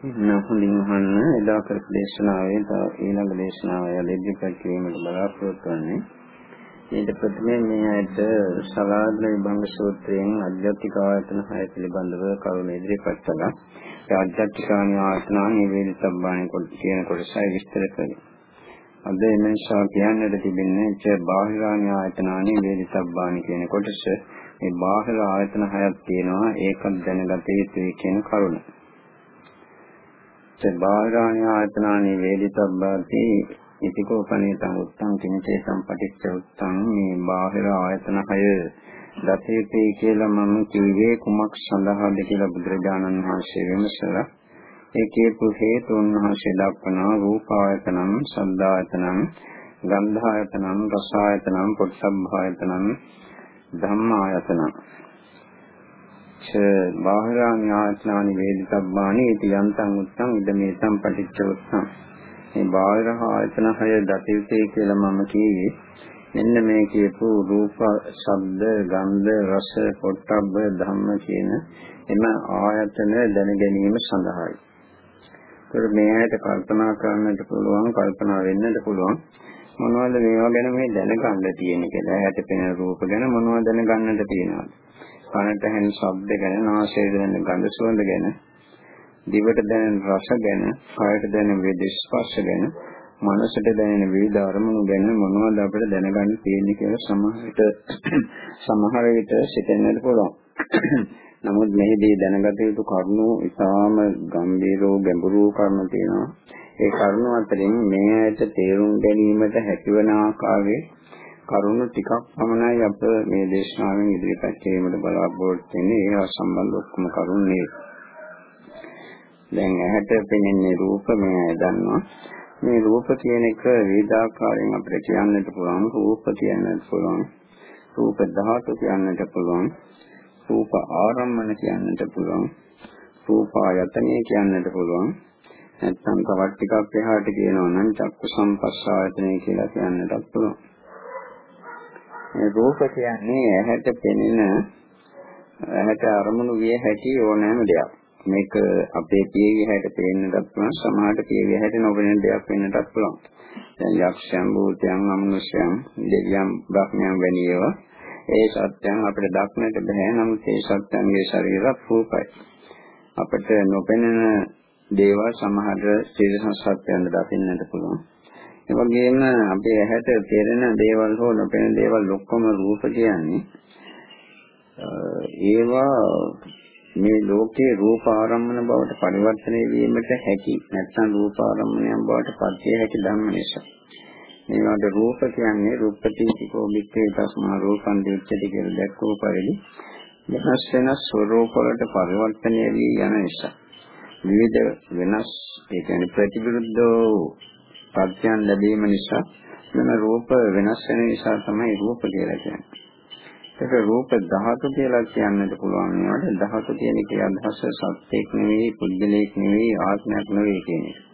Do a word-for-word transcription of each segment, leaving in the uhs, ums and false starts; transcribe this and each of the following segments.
නහලින් අහන්න එදා කරපු දේශනාවේ ඊළඟ දේශනාවය ඉදිරිපත් කිරීමට බලාපොරොත්තු වෙන්නේ. ඊට ප්‍රථමයෙන් මේ ඇයට සලාදන විභංග සූත්‍රයෙන් අධ්‍යාත්මික ආයතන හය පිළිබඳව කරුණු ඉදිරිපත් කළා. ඒ අධ්‍යාත්මික ආයතන නිවේදිතබ්බාණි කොට කියන කොටසයි විස්තර කළේ. අද එනිසා කියන්නට තිබෙන්නේ ච බාහිර ආයතන නිවේදිතබ්බාණි කියන කොටස. මේ බාහිර ආයතන හයක් තියෙනවා ඒකත් දැනගත යුතුයි කියන කරුණ. බාහිරාණි ආයතනානි වේදිතබ්බාති ඉතිකෝ පනේතං උත්තං කිංචේ සම්පටිච්ච උත්තං මේ බාහිර ආයතන හය දතේපේ කියලා මම කිව්වේ කුමක් සඳහාද කියලා බුදුරජාණන් වහන්සේ විමසලා ඒකේ හේතුන් වහන්සේ දක්වනවා රූප ආයතනං සද්ධායතනං ගන්ධායතනං රසායතනං පොට්ටබ්බායතනං ධම්මායතනං බාහිරාණි ආයතනානි වේදිතබ්බානි ඉති යන්තං උත්තං ඉදමේ සම්පටිච්ච උත්තං මේ බාහිර ආයතන හය දතිවිතේ කියලා මම කියේ මෙන්න මේ කියපු රූප ශබ්ද ගන්ධ රස පොට්ටබ්බ ධම්ම කියන එම ආයතන දැන ගැනීම සඳහායි. ඒත් මේ ඇයට කල්පනා කරන්නට පුළුවන් කල්පනා වෙන්නට පුළුවන් මොනවද මේවා ගැන මේ දැනගන්න තියෙන්නේ කියලා. ඇයට පෙනෙන රූප ගැන මොනවද දැනගන්නට තියෙනවද? කනට ඇහෙන ශබ්ද ගැන, නාසයට දැනෙන ගඳ සුවඳ ගැන, දිවට දැනෙන රස ගැන, කයට දැනෙන වේද ස්පර්ශ ගැන, මනසට දැනෙන විවිධ අරමුණු ගැන මොනවද අපිට දැනගන්න තියෙන්නේ කියලා සමහර විට සමහර විට සිතෙන්නට පුළුවන්. නමුත් මෙහිදී දැනගත යුතු කරුණු ඉතාම ගැඹීරෝ ගැඹුරු කරුණු තියෙනවා. ඒ කරුණු අතරින් මේ ඇයට තේරුම් ගැනීමට හැකිවන ආකාරයේ කරුණු ටිකක් පමණයි අප මේ දේශනාවෙන් ඉදිරිපත් කිරීමට බලාපොරොත්තු වෙන්නේ. ඒවා සම්බන්ධ ඔක්කොම කරුණු නෙවෙයි. දැන් ඇහැට පෙනෙන රූප මේ අය දන්නවා. මේ රූප කියන එක විවිධාකාරයෙන් අපිට කියන්නට පුළුවන්. රූප කියන්නට පුළුවන්. රූප ධාතු කියන්නට පුළුවන්. රූප ආරම්මන කියන්නට පුළුවන්. රූප ආයතනය කියන්නට පුළුවන්. නැත්නම් තවත් ටිකක් එහාට කියනවා නම් චක්කු සම්පස්සායතනය කියලා කියන්නටත් පුළුවන්. මේ රූප කියන්නේ ඇහැට පෙනෙන ඇහැට අරමුණු විය හැකි ඕනෑම දෙයක්. මේක අපේ පියවි හැට පේන්නටත් පුළුවන්, සමහරට පියවි හැට නොපෙනෙන දෙයක් වෙන්නටත් පුළුවන්. දැන් යක්ෂයන්, භූතයන්, අමනුෂ්‍යයන්, දෙවියන්, බ්‍රහ්මයන් වැනි ඒවා ඒ සත්‍යයන් අපිට දක්නට බෑ. නමුත් ඒ සත්‍යයන්ගේ ශරීර රූපයි. අපිට නොපෙනෙන දේවල් සමහර සියලු සත්‍යයන් දකින්නට පුළුවන්. ඒ වගේම අපේ ඇහැට පෙනෙන දේවල් හෝ නොපෙනෙන දේවල් ඔක්කොම රූප කියන්නේ ඒවා මේ ලෝකේ රූප ආරම්මන බවට පරිවර්තනය වීමට හැකි නැත්නම් රූප ආරම්මණයන් බවට පත්විය හැකි ධර්ම නිසා. මේවට රූප කියන්නේ රූපපටිච්චෝ මිත්‍යේ තස්මා රූපං දිච්ඡති කියලා දැක්වූ පරිදි වෙනස් වෙනස් ස්වરૂප වලට පරිවර්තනය වී යන නිසා විවිධ වෙනස් ඒ කියන්නේ ප්‍රතිවිරුද්ධ පත්‍යයන් ලැබීම නිසා මෙම රූප වෙනස් වෙන නිසා තමයි රූප කියලා කියන්නේ. ඒක රූප ධාතු කියලා කියන්නත් පුළුවන්. ඒවට ධාතු කියන එකේ අදහස සත්‍යයක් නෙවෙයි, පුද්ගලයක් නෙවෙයි, ආත්මයක් නෙවෙයි කියන එක.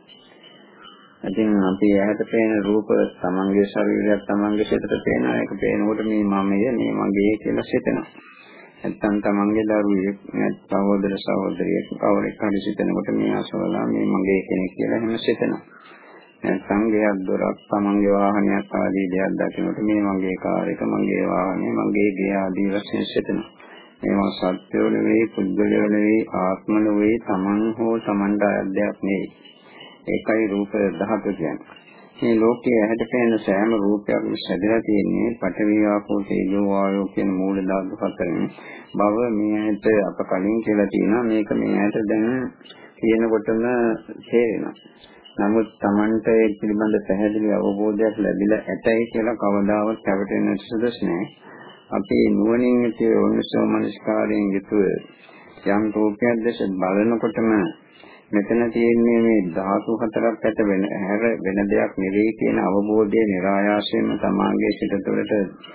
ඉතින් අපි ඇහැට පේන රූප තමන්ගේ ශරීරයක් තමන්ගේ සිතට පේනවා. ඒක පේනකොට මේ මමය, මේ මගේ කියලා සිතෙනවා. නැත්නම් තමන්ගේ දරුවෙක්, නැත්නම් සහෝදර සහෝදරියෙක් කවුරෙක් හරි සිතනකොට මේ අසවලා මේ මගේ කෙනෙක් කියලා එහෙම සිතෙනවා. නැත්නම් ගෙයක් දොරක් තමන්ගේ වාහනයක් ආදී දෙයක් දකිනකොට මේ මගේ කාර් එක, මගේ වාහනය, මගේ ගේ ආදී වශයෙන් සිතෙනවා. මේවා සත්‍යෝ නෙවෙයි, පුද්ගලයෝ නෙවෙයි, ආත්ම නෙවෙයි, තමන් හෝ තමන්ට අයත් දෙයක් නෙවෙයි. ඒකයි රූප ධාතු කියන්නේ. මේ ලෝකයේ ඇහැට පෙනෙන සෑම රූපයක්ම සැදලා තියෙන්නේ පඨවි ආපෝ තේජෝ වායෝ කියන මූල ධාතු හතරෙන්. බව මේ ඇහැට අප කලින් කියලා තියෙනවා. මේක මේ ඇහැට දැන් කියනකොටම තේරෙනවා. නමුත් Tamanට ඒ පිළිබඳ පැහැදිලි අවබෝධයක් ලැබිලා ඇතයි කියලා කවදාවත් පැවටෙන්න සුදුසු නැහැ. අපි නුවණින් යුතු ඕනසෝ මනස්කාරයෙන් යුතුව යම් රූපයක් දැස බලනකොටම මෙතන තියෙන්නේ මේ ධාතු හතරක් ඇත වෙන හැර වෙන දෙයක් නෙවෙයි කියන අවබෝධය નિરાයාසයෙන්ම තමාගේ සිත තුළට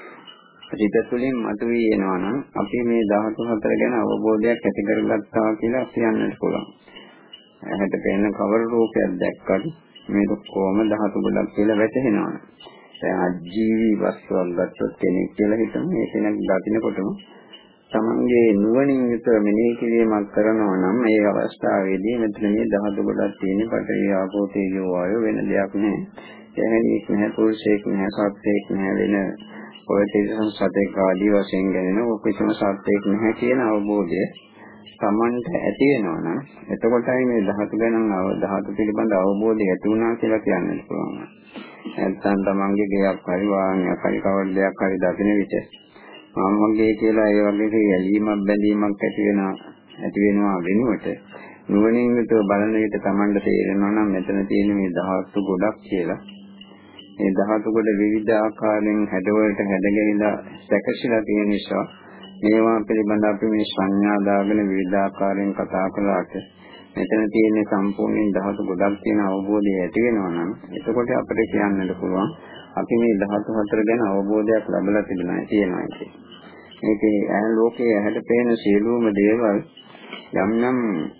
සිත තුළින් මතුවී එනවා නම් අපි මේ ධාතු හතර ගැන අවබෝධයක් ඇති කරගත්තා කියලා කියන්නට පුළුවන්. ඇහැට පෙනෙන කවර රූපයක් දැක්කත් මේක කොහොම ධාතු ගොඩක් කියලා වැටහෙනවා. දැන් අජීවී වස්තුවක් ගත්තොත් කෙනෙක් කියලා හිතමු. ඒ කෙනෙක් දකින්නකොටම තමන්ගේ නුවණින් යුතුව මෙනෙහි කිරීමක් කරනවා නම් ඒ අවස්ථාවේදී මෙතන මේ ධාතු ගොඩක් තියෙන පඨවි ආපෝ තේජෝ වායෝ වෙන දෙයක් නෑ. එහෙනියක් නෑ, පුරුෂයෙක් නෑ, සත්‍යයක් නෑ, වෙන ඔය තේජසන් සතේක ආදී වශයෙන් ගැනෙන ඔකිසම සත්‍යයක් නැහැ කියන අවබෝධය තමන්ට ඇති වෙනවා නම් එතකොටයි මේ ධාතු ගැන ධාතු පිළිබඳ අවබෝධය ඇති වුණා කියලා කියන්න පුළුවන්. නැත්නම් තමන්ගේ ගයක් හරි වාහනයක් හරි කවර දෙයක් හරි දකින විට මමගේ කියලා ඒ වගේ ඇලීමක් බැඳීමක් ඇති වෙනවා ඇති වෙනවා වෙනුවට නුවණින් යුතුව බලන විට තමන්ට තේරෙනවා නම් මෙතන තියෙන මේ ධාතු ගොඩක් කියලා. මේ ධාතු කොට විවිධ ආකාරයෙන් හැඩවලට හැඩගැහිලා සැකසීලා තියෙන නිසා මේවා පිළිබඳ අපි මේ සංඥා දාගෙන විවිධ ආකාරයෙන් කතා කළාට මෙතන තියෙන සම්පූර්ණ ධාතු ගොඩක් තියෙන අවබෝධය ඇති වෙනවා නම් එතකොට අපිට කියන්නට පුළුවන් අපි මේ ධාතු හතර ගැන අවබෝධයක් ලැබලා තිබුණා කියනවා කියන්නේ. මේකේ ඈ ලෝකයේ ඇහැට පේන සියලුම දේවල් යම් යම්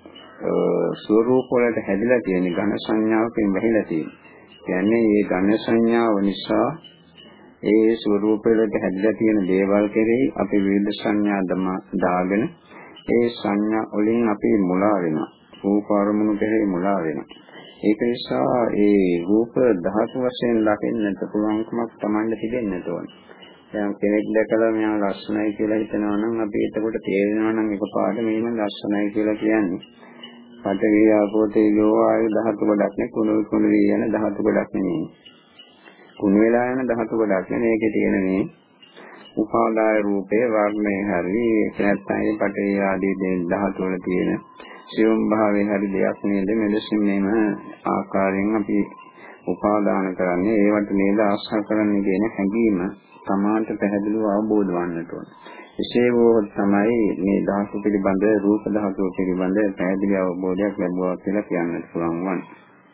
ස්වરૂප වලට හැදිලා තියෙන ඝන සංඥාවකින් වැහිලා තියෙනවා. කියන්නේ මේ ඝන සංඥාව නිසා ඒ ස්වરૂප වලට හැදිලා තියෙන දේවල් කෙරෙහි අපි විවිධ සංඥා දාගෙන ඒ සංඥා වලින් අපි මුලා වෙනවා. රූප අරමුණු කෙරෙහි මුලා වෙනවා. ඒක නිසා ඒ රූප ධාතු වශයෙන් දකින්නට පුළුවන්කමක් Tamanne තිබෙන්නට ඕන. දැන් කෙනෙක් දැකලා මෙයා ලස්සනයි කියලා හිතනවා නම් අපි එතකොට තේරෙනවා නම් එකපාරට මේම ලස්සනයි කියලා කියන්නේ. පඨවි ආපෝ තේජෝ වායු ධාතු ගොඩක් නේ කුණු කුණු යන ධාතු ගොඩක් නෙමෙයි. කුණු වෙලා යන ධාතු ගොඩක් නේ මේකේ තියෙන මේ උපාදාය රූපේ වර්ණේ හරි නැත්නම් පඨවි ආදී ධාතු වල තියෙන සියුම් භාවයේ හරි දෙයක් නේද මෙලෙසින් මේම ආකාරයෙන් අපි උපාදාන කරන්නේ ඒවට නේද ආශ්‍රය කරන්නේ කියන හැඟීම සමාන්ත පැහැදිලිව අවබෝධ වන්නට ඕන. එසේ වුවහොත් තමයි මේ ධාතු පිළිබඳ රූප ධාතු පිළිබඳ පැහැදිලි අවබෝධයක් ලැබුවා කියලා කියන්නට පුළුවන් වන්නේ.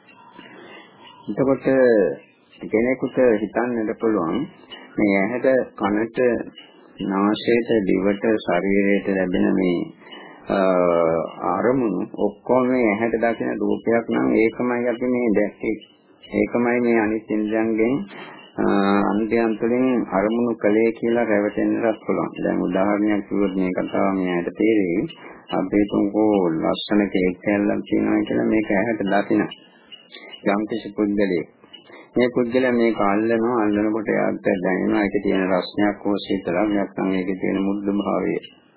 එතකොට කෙනෙකුට හිතන්නට පුළුවන් මේ ඇහැට කනට නාසයට දිවට ශරීරයට ලැබෙන මේ අරමුණු ඔක්කොම මේ ඇහැට දකින රූපයක් නම් ඒකමයි අපි මේ දැක්කේ. ඒකමයි මේ අනිත් ඉන්ද්‍රයන්ගෙන් අන්තයන් තුළින් අරමුණු කලේ කියලා රැවටෙන්නත් පුළුවන්. දැන් උදාහරණයක් කිව්වොත් මේ කතාව මෙයාට තේරෙයි. අපි තුන්කෝ ලස්සන කේක් කෑල්ලක් තියෙනවා කියලා මේක ඇහැට දකින. යම් කිසි පුද්ගලයෙක් මේ පුද්ගලයා මේක අල්ලනවා අල්ලනකොට යාට දැනෙනවා ඒකේ තියෙන රසණයක් හෝ සීතලක් නැත්නම් ඒකේ තියෙන මුද්දු භාවය.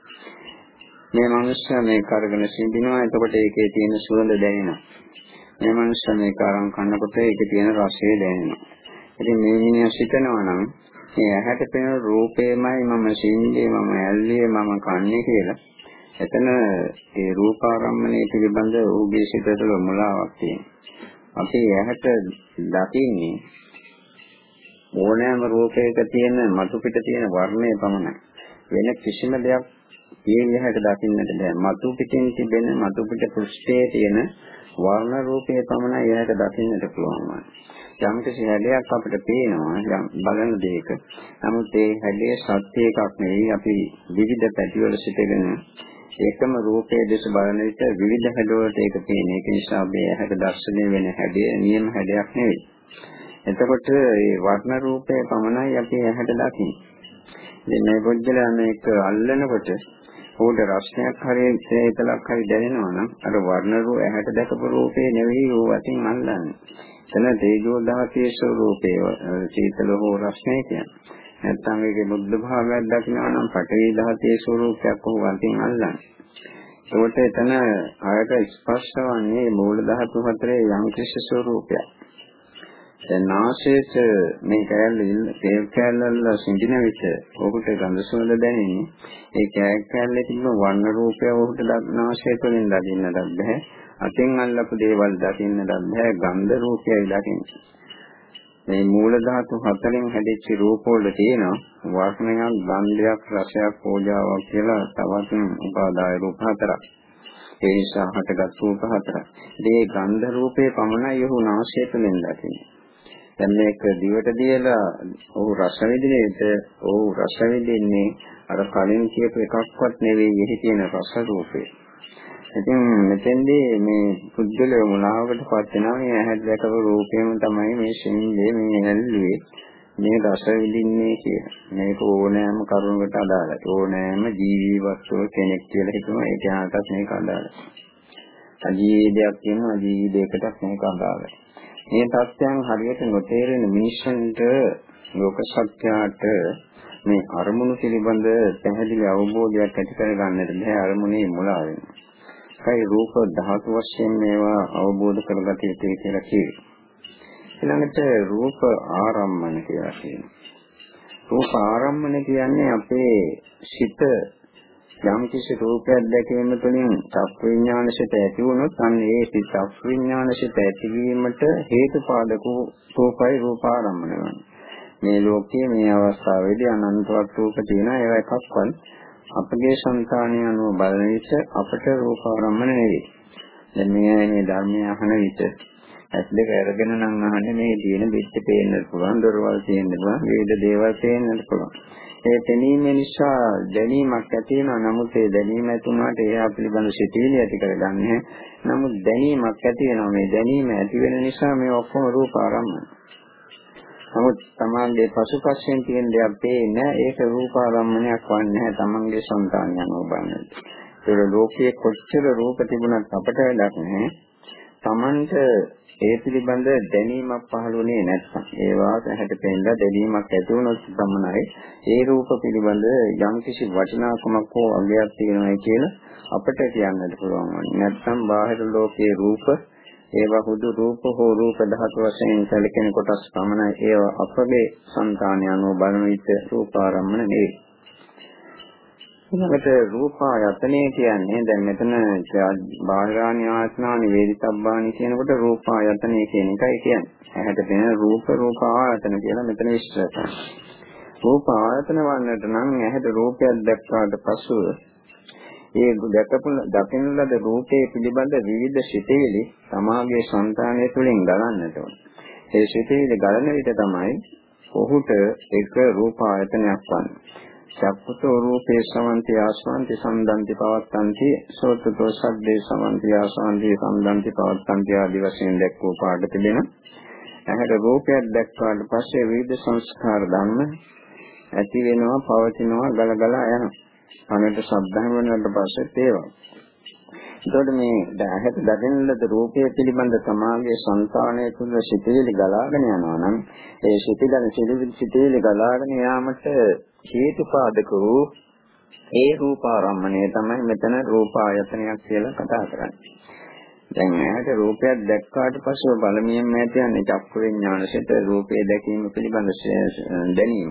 මේ මනුස්සයා මේක අරගෙන සිඳිනවා එතකොට ඒකේ තියෙන සුවඳ දැනෙනවා. මේ මනුස්සයා මේක අරන් කනකොට ඒකේ තියෙන රසය දැනෙනවා. ඉතින් මේ මිනිහා සිතනවා නම් මේ ඇහැට පෙනෙන රූපේමයි මම සිඳින්නේ මම ඇල්ලුවේ මම කන්නේ කියලා. එතන ඒ රූපාරම්මණය පිළිබඳ ඌගේ සිත තුළ මුලාවක් තියෙනවා. අපි ඇහැට දකින්නේ ඕනෑම රූපයක තියෙන මතු පිට තියෙන වර්ණය පමණයි. වෙන කිසිම දෙයක් මේ ඇහැට දකින්නට බෑ. මතු පිටින් තිබෙන මතු පිට පෘෂ්ඨයේ තියෙන වර්ණ රූපය පමණයි ඇහැට දකින්නට පුළුවන්. යම් කිසි හැඩයක් අපිට පේනවා යම් බලන දෙයක. නමුත් ඒ හැඩයේ සත්‍ය එකක් නෙවෙයි. අපි විවිධ පැතිවල සිටගෙන ඒකම රූපයේ දෙස බලන විට විවිධ හැඩවලට ඒක පේන. ඒක නිසා මේ හැඩ දර්ශනය වෙන හැඩය නියම හැඩයක් නෙවෙයි. එතකොට මේ වර්ණ රූපය පමණයි අපි හැඩ දකින්නේ. ඉතින් මේ පොඩ්ඩලා මේක අල්ලනකොට උඩ රස්නයක් හරි සේතලක් හරි දැනෙනවා නම් අර වර්ණ රූප හැඩ දැකපු රූපේ නෙවෙයි ඕවටින් අල්ලන්නේ. එතන තේජෝ දහසේ ස්වરૂපේ සීතල හෝ රස්නේ කියන්නේ. නැත්නම් ඒකේ බුද්ධ භාවයක් දකිනවා නම් පඨවි දහසේ ස්වરૂපයක් වුවන්තින් අල්ලන්නේ. ඒකට එතන ආයත ස්පර්ශ වන්නේ මූල ධාතු හතරේ යම් කිසි ස්වરૂපයක්. දැන් නාසයට මේ කැලේ තේ කැලවල සිඳින විට ඔහුට ගඳ සුවඳ දැනෙන්නේ. ඒ කැලේ තිබෙන වර්ණ රූපය ඔහුට නාසය තුළින් දකින්නට බැහැ. අතින් අල්ලපු දේවල් දකින්නට බැහැ. ගන්ධ රූපයයි දකින්නේ. මේ මූල ධාතු හතරෙන් හැදිච්ච රූප වල තියෙන වර්ණයක්, ගන්ධයක්, රසයක්, පෝජාවක් කියලා තවත් උපාදාය රූප හතරක්. ඒ නිසා හටගත් රූප හතරක්. මේ ගන්ධ රූපේ පමණයි ඔහු නාසය තුළින් දකින්නේ. දැන් මේක දිවට දියලා ඔහු රස විඳිනේට ඔහු රස විඳින්නේ අර කලින් කියපු එකක්වත් නෙවෙයි එහි තියෙන රස රූපේ. ඉතින් මෙතෙන්දී මේ පුද්ගලයා මුලාවකට පත් වෙනවා. මේ ඇහැට දැකපු රූපේම තමයි මේ ශින්දේ මේ ඇල්ලුවේ. මේ රස විඳින්නේ කියලා. මේක ඕනෑම කරුණකට අදාළයි. ඕනෑම ජීවී වස්තුව කෙනෙක් කියලා හිතනවා ඒක ආතත් මේක අදාළයි. අජීවී දෙයක් කියනවා අජීවී දෙයකටත් මේක අදාළයි. මේ තත්ත්වයන් හරියට නොතේරෙන මිනිස්සුන්ට ලෝක සත්‍යයට මේ අරමුණු පිළිබඳ පැහැදිලි අවබෝධයක් ඇති කර ගන්නට බැහැ අරමුණේ මුලා වෙනවා. ඒයි රූප ධාතු වශයෙන් මේවා අවබෝධ කරගත යුතුයි කියලා කියනවා. ඊළඟට රූප ආරම්මන කියලා කියනවා. රූප ආරම්මන කියන්නේ අපේ සිත යම් කිසි රූපයක් දැකීම තුළින් චක්ක විඥානසිත ඇති වුණොත් අන්න ඒ චක්ක විඥානසිත ඇතිවීමට හේතුපාදක රූපයි රූප ආරම්මන වෙනවා. මේ ලෝකයේ මේ අවස්ථාවේදී අනන්තවත් රූප තියෙනවා ඒවා එකක්වත් අපගේ సంతානය අනුව බලන විට අපට රූප ආරම්මන නෙවෙයි. දැන් මේ මේ ධර්මය අහන විට ඇස් දෙක අරගෙන නම් අහන්නේ මේ තියෙන පිට පේන්නත් පුළුවන් දොරවල් තියෙන්න පුළුවන් විවිධ දේවල් පේන්නත් පුළුවන්. ඒ පෙනීම නිසා දැනීමක් ඇති වෙනවා. නමුත් ඒ දැනීම ඇතුණාට ඒවා පිළිබඳ සිතිවිලි ඇති කරගන්නේ. නමුත් දැනීමක් ඇති වෙනවා. මේ දැනීම ඇති වෙන නිසා මේ ඔක්කොම රූප ආරම්මන. නමුත් තමන්ගේ පසුපසෙන් තියෙන දේක් පේන්නේ ඒක රූප ආරම්මණයක් වන්නේ නැහැ තමන්ගේ సంతානය අනුව බලනකොට. ඒක ලෝකයේ කොච්චර රූප තිබුණත් අපට වැඩක් නැහැ. තමන්ට ඒ පිළිබඳ දැනීමක් පහළුනේ නැත්නම් ඒවා ඇහැට පෙනෙන දැනීමක් ඇති වුණොත් තමයි ඒ රූප පිළිබඳ යම්කිසි වටිනාකමක් හෝ අගයක් තියෙනවා කියලා අපට කියන්නට පුළුවන් වන්නේ. නැත්නම් බාහිර ලෝකයේ රූප ඒවා හුදු රූප හෝ රූප ධාතු වශයෙන් සැලකෙන කොටස් පමණයි. ඒවා අපගේ సంతානය අනුව බලන විට රූපාරම්මන නෙවෙයි. ඊළඟට රූපායතනය කියන්නේ දැන් මෙතන බාහිරානි ආස්නානි වේදිතබ්බානි කියනකොට රූපායතනය කියන එකයි කියන්නේ. ඇහැට පෙනෙන රූප රූප ආයතන කියලා මෙතන විස්තර කරනවා. රූප ආයතන වන්නට නම් ඇහැට රූපයක් දැක්වාට පසුව ඒ දැකපු දකින ලද රූපයේ පිළිබඳ විවිධ සිතවිලි සමාගයේ సంతානය තුළින් ගලන්නට ඕන. ඒ සිතවිලි ගලන විට තමයි ඔහුට එක රූප ආයතනයක් වන්නේ. චක්කුතෝ රූපේ සමන්ති ආස්වාන්ති සම්දන්ති පවත්තන්ති සෝතතෝ සද්දේ සමන්ති ආස්වාන්ති සම්දන්ති පවත්තන්ති ආදී වශයෙන් දැක්වූ පාඩ තිබෙන ඇහැට රූපයක් දැක්වාට පස්සේ විවිධ සංස්කාර ධර්ම ඇති වෙනවා පවතිනවා ගලගලා යනවා. අනේක ශබ්දයන් වලට පස්සේ ඒවා. එතකොට මේ ඇහැට දකින ලද රූපය පිළිබඳ සමාගයේ సంతානය තුළ සිටිවිලි ගලාගෙන යනවා නම් ඒ සිටිදන සිටිවිලි ගලාගෙන යාමට හේතුපාදක වූ ඒ රූපාරම්මණය තමයි මෙතන රූපායතනයක් කියලා කතා කරන්නේ. දැන් ඇහැට රූපයක් දැක්කාට පස්සේ බලමින්ම ඇතිවන්නේ චක්ක විඥානසිත රූපය දැකීම පිළිබඳ දැනීම.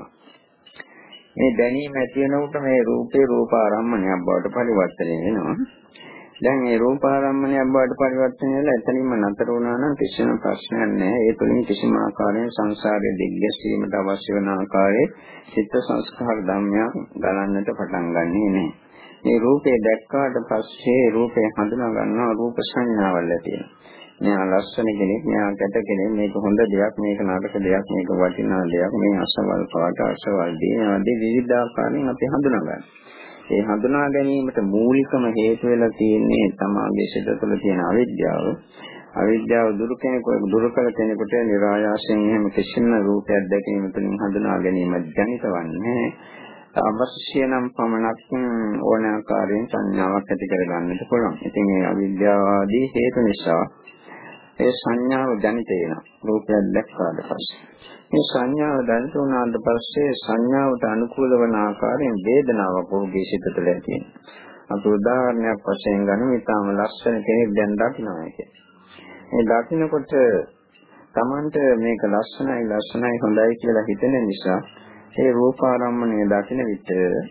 මේ දැනීම ඇති වෙනකොට මේ රූපේ රූපාරම්මණයක් බවට පරිවර්තනය වෙනවා. දැන් මේ රූපාරම්මණයක් බවට පරිවර්තනය වෙලා එතනින්ම නතර වුණා නම් කිසිම ප්‍රශ්නයක් නැහැ. ඒ තුලින් කිසිම ආකාරයෙන් සංසාරයේ දිග්ගැසීමට අවශ්‍ය වන ආකාරයේ චිත්ත සංස්කාර ධර්මයන් ගලන්නට පටන් ගන්නෙ නැහැ. මේ රූපේ දැක්කාට පස්සේ රූපේ හඳුනා ගන්නවා රූප සංඥාවල් ඇති වෙනවා. මෙයා ලස්සන කෙනෙක්, මෙයා කැත කෙනෙක්, මේක හොඳ දෙයක්, මේක නරක දෙයක්, මේක වටිනා දෙයක්, මේ අසවල් පාට අසවල් දේ ආදී විවිධ ආකාරයෙන් අපි හඳුනා ගන්නවා. ඒ හඳුනා ගැනීමට මූලිකම හේතු වෙලා තියෙන්නේ තමාගේ සිත තුළ තියෙන අවිද්‍යාව. අවිද්‍යාව දුරු කෙනෙකුට දුරු කළ කෙනෙකුට නිරායාසයෙන් එහෙම කිසිම රූපයක් දැකීම තුළින් හඳුනා ගැනීම ජනිතවන්නේ අවශ්‍ය නම් පමණක් ඕන ආකාරයෙන් සංඥාවක් ඇති කර ගන්නට පුළුවන්. ඉතින් මේ අවිද්‍යාව ආදී හේතු නිසා ඒ සංඥාව ජනිත වෙනවා රූපයක් දැක්කාට පස්සේ. මේ සංඥාව දැනිට උනාට පස්සේ සංඥාවට අනුකූල වන ආකාරයෙන් වේදනාවක් ඔහුගේ සිත තුළ ඇති වෙනවා. අපි උදාහරණයක් වශයෙන් ගනිමු. ඊටම ලස්සන කෙනෙක් දැන් දකින්නවා කියන්නේ. මේ දකින්නකොට Tamanට මේක ලස්සනයි ලස්සනයි හොඳයි කියලා හිතෙන නිසා ඒ රූපාරම්මණය දකින්න විට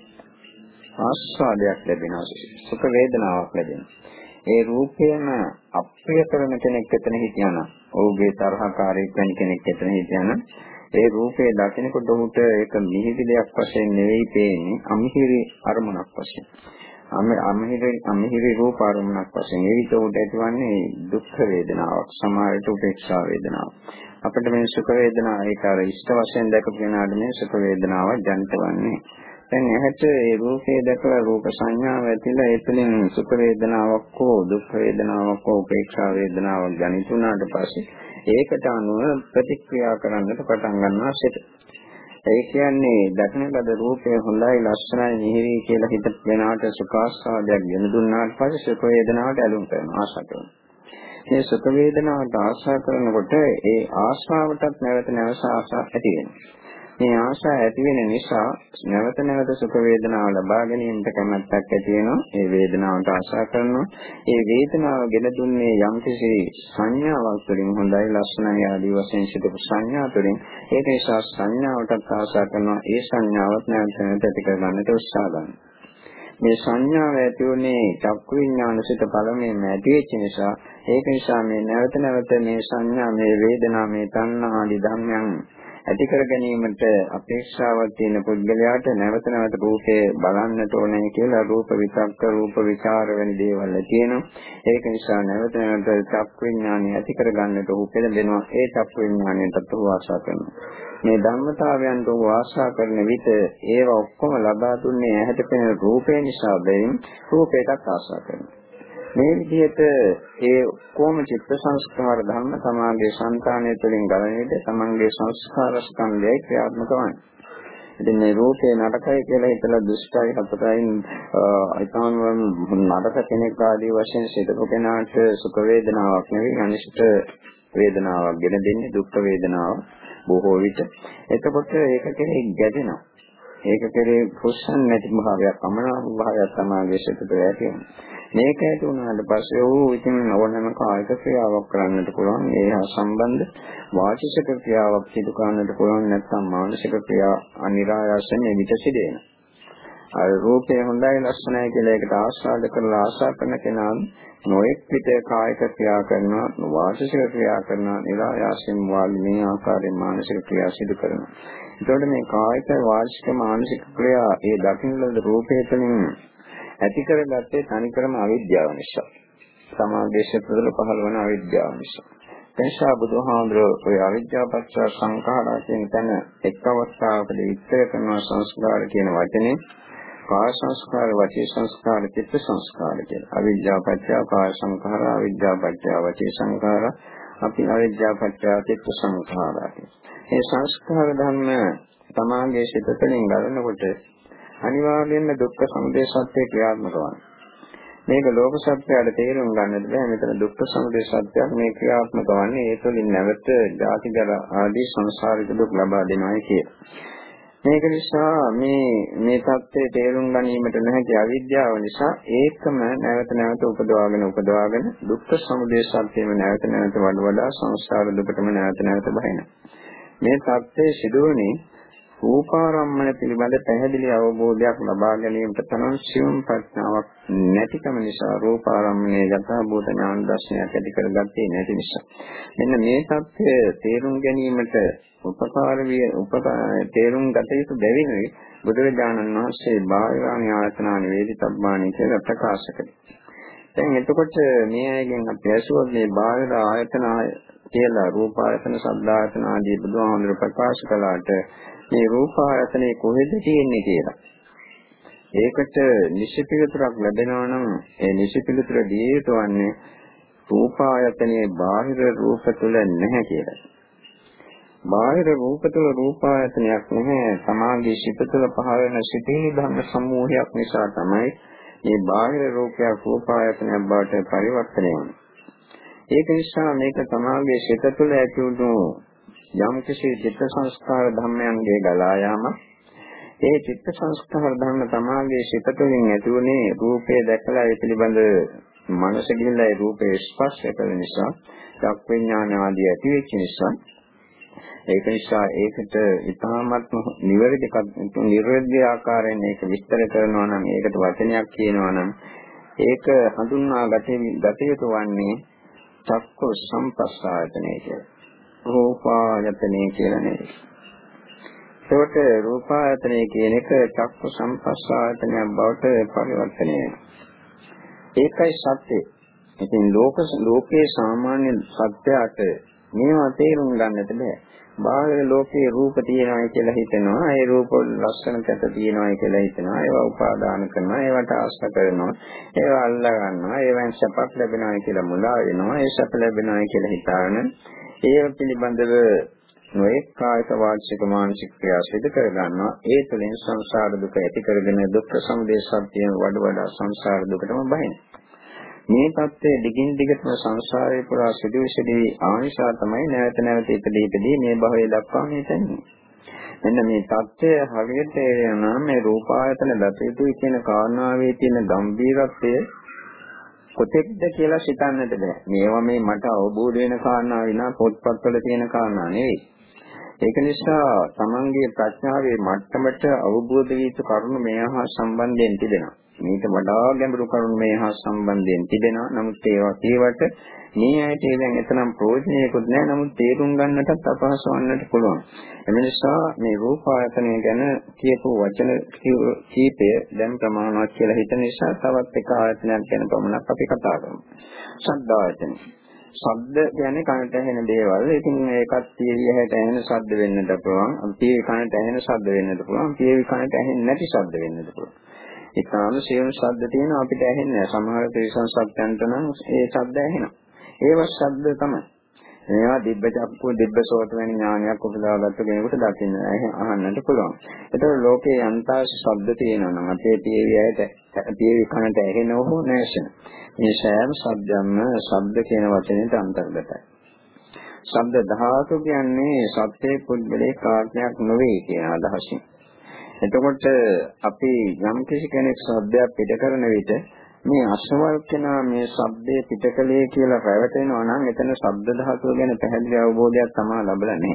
ආස්වාදයක් ලැබෙනවා. සුඛ වේදනාවක් ලැබෙනවා. ඒ රූපයම අප්‍රිය කරන කෙනෙක් එතන හිටියනම් ඔහුගේ තරහකාරී වෙන කෙනෙක් එතන හිටියනම් ඒ රූපේ දකිනකොට ඔහුට ඒක මිහිරි දෙයක් වශයෙන් නෙවෙයි පේන්නේ අමිහිරි අරමුණක් වශයෙන්. අමිහිරි අමිහිරි රූප අරමුණක් වශයෙන් ඒක උඩ ඇතිවන්නේ දුක් වේදනාවක්, සමාහිත උපේක්ෂා වේදනාවක්. අපිට මේ සුඛ වේදනාව ඒක අර ඉෂ්ට වශයෙන් දැකපු කෙනාට මේ සුඛ වේදනාවක් ජනිතවන්නේ. දැන් ඇහැට ඒ රූපේ දැකලා රූප සංඥාව ඇතිලා ඒ තුළින් සුඛ වේදනාවක් හෝ දුක් වේදනාවක් හෝ උපේක්ෂා වේදනාවක් ජනිත වුණාට පස්සේ ඒකට අනුව ප්‍රතික්‍රියා කරන්නට පටන් ගන්නවා සිත. ඒ කියන්නේ දකින ලද රූපය හොඳයි ලස්සනයි මිහිරි කියලා හිත වෙනාට සුඛාස්වාදයක් ගෙන දුන්නාට පස්සේ සුඛ වේදනාවට ඇලුම් කරනවා ආශා කරනවා. මේ සුඛ වේදනාවට ආශා කරනකොට ඒ ආශාවටත් නැවත නැවත ආශා ඇති වෙනවා. මේ ආශා ඇති වෙන නිසා නැවත නැවත සුඛ වේදනාව ලබා ගැනීමට කැමැත්තක් ඇති වෙනවා. ඒ වේදනාවට ආශා කරනවා. ඒ වේදනාව ගෙන දුන්නේ යම්කිසි සංඥාවක් තුළින් හොඳයි ලස්සනයි ආදී වශයෙන් සිදු සංඥා තුළින් ඒක නිසා සංඥාවටත් ආශා කරනවා. ඒ සංඥාවත් නැවත නැවත ඇති කරගන්නට උත්සාහ කරනවා. මේ සංඥාව ඇති වුණේ චක්කු විඥානසිත පළමුවෙන් ඇති වෙච්ච නිසා ඒක නිසා මේ නැවත නැවත මේ සංඥා මේ වේදනා මේ තණ්හා ආදී ධර්මයන් ඇති කර ගැනීමට අපේක්ෂාවක් තියෙන පුද්ගලයාට නැවත නැවත රූපේ බලන්නට ඕනේ කියලා රූප විතක්ක රූප විචාර වැනි දේවල් තියෙනවා. ඒක නිසා නැවත නැවත චක්කු විඥානය ඇති කර ගන්නට උ පෙළඹෙනවා. ඒ චක්කු විඥානයට උ ආශා කරනවා. මේ ධර්මතාවයන්ට උ ආශා කරන විට ඒවා ඔක්කොම ලබා දුන්නේ ඇහැට පෙනෙන රූපේ නිසා බැවින් රූපයටත් ආශා කරනවා. මේ විදිහට ඒ කොම චිත්ත සංස්කාර ධර්ම සමාගයේ సంతානය තුළින් ගලන විට සමංගයේ සංස්කාර ස්කන්ධය ක්‍රියාත්මක වන්නේ. ඉතින් මේ රූපේ නරකයි කියලා හිතලා දුෂ්ටයි හතරයින් අයිතාන් නරක කෙනෙක් ආදී වශයෙන් සිතපු කෙනාට සුඛ වේදනාවක් නෙවෙයි අනිෂ්ට වේදනාවක් ගෙන දෙන්නේ දුක් වේදනාව බොහෝ විට. එතකොට ඒක කෙරෙහි ගැටෙනවා. ඒක කෙරේ කුසන් නැති භාවයක් අමනාප භාවයක් සමාගයේ සිටට ඇති වෙනවා. මේක ඇති වුණාට පස්සේ ਉਹ ඉතින් ඕනෑම කායික ක්‍රියාවක් කරන්නට පුළුවන්. ඒ හා සම්බන්ධ වාචික ක්‍රියාවක් සිදු කරන්නට පුළුවන් නැත්නම් මානසික ක්‍රියා අනිරායසයෙන් විට සිදෙනවා. අර රූපේ හොඳයි ලස්සනයි කියලා ඒකට ආස්වාද කරලා ආශා කරන කෙනා නොඑක් විට කායික ක්‍රියා කරනවා වාචික ක්‍රියා කරනවා නිරායසයෙන් වාගේ මේ ආකාරයෙන් මානසික ක්‍රියා සිදු කරනවා. එතකොට මේ කායික වාචික මානසික ක්‍රියා ඒ දකින්න ලද රූපේ තුළින් ඇති කරගත්තේ තනිකරම අවිද්‍යාව නිසා. සමාදේශ තුළ පහළ වන අවිද්‍යාව නිසා. එනිසා බුදුහාමුදුරුවෝ ඔය අවිද්‍යාව පත්‍ය සංඛාරා කියන තැන එක් අවස්ථාවකදී විස්තර කරන සංස්කාර කියන වචනේ කාය සංස්කාර, වචී සංස්කාර, චිත්ත සංස්කාර කියලා. අවිද්‍යාව පත්‍ය කාය සංඛාර, අවිද්‍යාව පත්‍ය වචී සංඛාර, අපි අවිද්‍යාව පත්‍ය චිත්ත සංඛාර. මේ සංස්කාර ධර්ම තමාගේ සිත තුළින් ගලනකොට අනිවාර්යයෙන්ම දුක්ඛ සමුදය සත්‍ය ක්‍රියාත්මක වෙනවා. මේක ලෝක සත්‍යයට තේරුම් ගන්නට බෑ. මෙතන දුක්ඛ සමුදය සත්‍යයක් මේ ක්‍රියාත්මක වන්නේ ඒ තුළින් නැවත ජාති ජරා ආදී සංසාරික දුක් ලබා දෙනවායි කිය. මේක නිසා මේ මේ தත්ත්වයේ තේරුම් ගැනීමට නැති අවිද්‍යාව නිසා ඒකම නැවත නැවත උපදවාගෙන උපදවාගෙන දුක්ඛ සමුදය සත්‍යෙම නැවත නැවත වඩ වඩා සංසාර දුකටම නැවත නැවත බහිනවා. මේ தත්ත්වයේ සිදුවන්නේ රූපාරම්මන පිළිබඳ පැහැදිලි අවබෝධයක් ලබා ගැනීමට තරම් සියුම් ප්‍රඥාවක් නැතිකම නිසා රූපාරම්මනේ යථාභූත ඥාන දර්ශනයක් ඇති කරගත්තේ නැති නිසා මෙන්න මේ தත්ත්වය තේරුම් ගැනීමට උපකාර විය උපකාර තේරුම් ගත යුතු බැවිනුයි බුදුරජාණන් වහන්සේ බාහිරාණි ආයතනා නිවේදිතබ්බාණි කියලා ප්‍රකාශ කළේ. දැන් එතකොට මේ අයගෙන් අපි ඇසුවොත් මේ බාහිර ආයතන කියලා රූපායතන, ශබ්දායතන ආදී බුදුහාමුදුර ප්‍රකාශ කළාට මේ රූපායතනේ කොහෙද තියෙන්නේ කියලා. ඒකට නිශ්චිතීකරණයක් ලැබෙනවා නම් ඒ නිශ්චිතීකර දිය යුතු වන්නේ රූපායතනේ බාහිර රූප තුල නැහැ කියලා. බාහිර රූප තුල රූපායතනයක් නැහැ. සමාගයේ සිත තුළ පහළ වෙන සිතේ ධර්ම සමූහයක් නිසා තමයි මේ බාහිර රූපයක් රූපායතනයක් බවට පරිවර්තනය වෙන්නේ. ඒක නිසා මේක සමාගයේ සිත තුළ ඇති වුණු යම් කිසි චිත්ත සංස්කාර ධර්මයන්ගේ ගලා යාම ඒ චිත්ත සංස්කාර ධර්ම සමාගයේ සිත තුළින් ඇතිවුනේ රූපේ දැකලා ඒ පිළිබඳ මනස ගිහිල්ලා ඒ රූපේ ස්පර්ශ කරන නිසා චක්ක විඥාන ආදී ඇති වෙච්ච නිසා ඒක නිසා ඒකට ඉතාමත්ම නිවැරදිකක් නිර්වැද්‍ය ආකාරයෙන් මේක විස්තර කරනවා නම් ඒකට වචනයක් කියනවා නම් ඒක හඳුන්වා ගත යුතු වන්නේ චක්ක සම්පස්සායතනය කියලා. රූපායතනය කියලා නෙවෙයි. ඒකට රූපායතනය කියන එක චක්ක සම්පස්සායතනයක් බවට පරිවර්තනය වෙනවා. ඒකයි සත්‍ය. ඉතින් ලෝක ලෝකයේ සාමාන්‍ය සත්‍යයට මේවා තේරුම් ගන්නට බෑ. බාහිර ලෝකයේ රූප තියෙනවා කියලා හිතනවා. ඒ රූප ලස්සන කැත තියෙනවා කියලා හිතනවා. ඒවා උපාදාන කරනවා. ඒවට ආශ්‍රය කරනවා. ඒවා අල්ලා ගන්නවා. ඒවෙන් සැපක් ලැබෙනවා කියලා මුලා වෙනවා. ඒ සැප ලැබෙනවා කියලා හිතාගෙන ඒ පිළිබඳව නොඑක කායික වාචික මානසික ක්‍රියා සිදු කර ගන්නවා. ඒ තුළින් සංසාර දුක ඇති කරගෙන දුක්ඛ සමුදය සත්‍යයෙන් වඩ වඩා සංසාර දුකටම බහිනවා. මේ தත්ත්වයේ දිගින් දිගටම සංසාරේ පුරා සිදු සිදුවි ආනිසා තමයි නැවත නැවත ඉදදී ඉදදී මේ භවයේ දක්වා මේ තැන්නේ. මෙන්න මේ தත්ත්වය හරියට තේරෙනවා මේ රූපායතන දත යුතුයි කියන කාරණාවේ තියෙන ගැඹීරත්වය කොතෙක්ද කියලා හිතන්නට බෑ. මේවා මේ මට අවබෝධ වෙන කාරණා විනා පොත්පත්වල තියෙන කාරණා නෙවෙයි. ඒක නිසා තමන්ගේ ප්‍රඥාවේ මට්ටමට අවබෝධ වී යුතු කරුණු මේ හා සම්බන්ධයෙන් තිබෙනවා. මේක වඩා ගැඹුරු කරුණු මේ හා සම්බන්ධයෙන් තිබෙනවා. නමුත් ඒවා කියවට මේ ඇයිට දැන් එතරම් ප්‍රයෝජනයකුත් නැහැ. නමුත් තේරුම් ගන්නටත් අපහසු වන්නට පුළුවන්. ඒ නිසා මේ රූපායතනය ගැන කියපු වචන කීපය දැන් ප්‍රමාණවත් කියලා හිතන නිසා තවත් එක ආයතනයක් ගැන පමණක් අපි කතා කරමු. ශබ්දායතනය. ශබ්ද කියන්නේ කනට ඇහෙන දේවල්. ඉතින් ඒකත් ටීවී හැට ඇහෙන ශබ්ද වෙන්නත් පුළුවන්. ටීවී කනට ඇහෙන ශබ්ද වෙන්නත් පුළුවන්. ටීවී කනට ඇහෙන්නේ නැති ශබ්ද වෙන්නත් පුළුවන්. ඒකාම සියලු ශබ්ද තියෙන අපිට ඇහෙන්නේ නැහැ. සමහර තිරිසන් ශබ්දයන්ට නම් ඒ ශබ්ද ඇහෙනවා. ඒව ශබ්ද තමයි. මේවා දිබ්බ චක්කු දිබ්බ සෝත වෙන ඥානයක් උපදවාගත්ත කෙනෙකුට දකින්න අහන්නට පුළුවන්. ඒතකොට ලෝකේ යන්තාශ ශබ්ද තියෙනවා නම් අපේ ටීවී ඇයට ටීවී කනට ඇහෙනව හෝ නැසෙන. මේ සෑම ශබ්දයක්ම ශබ්ද කියන වචනයට අන්තර්ගතයි. ශබ්ද ධාතු කියන්නේ සත්‍යයේ පුද්ගලයේ කාර්යයක් නොවේ කියන අදහසින්. එතකොට අපි යම් කිසි කෙනෙක් ශබ්දයක් පිට කරන විට මේ අසවල් කෙනා මේ ශබ්දයේ පිටකලේ කියලා පැවතෙනවා නම් එතන ශබ්ද ධාතුව ගැන පැහැදිලි අවබෝධයක් තමයි ලැබලා නැහැ.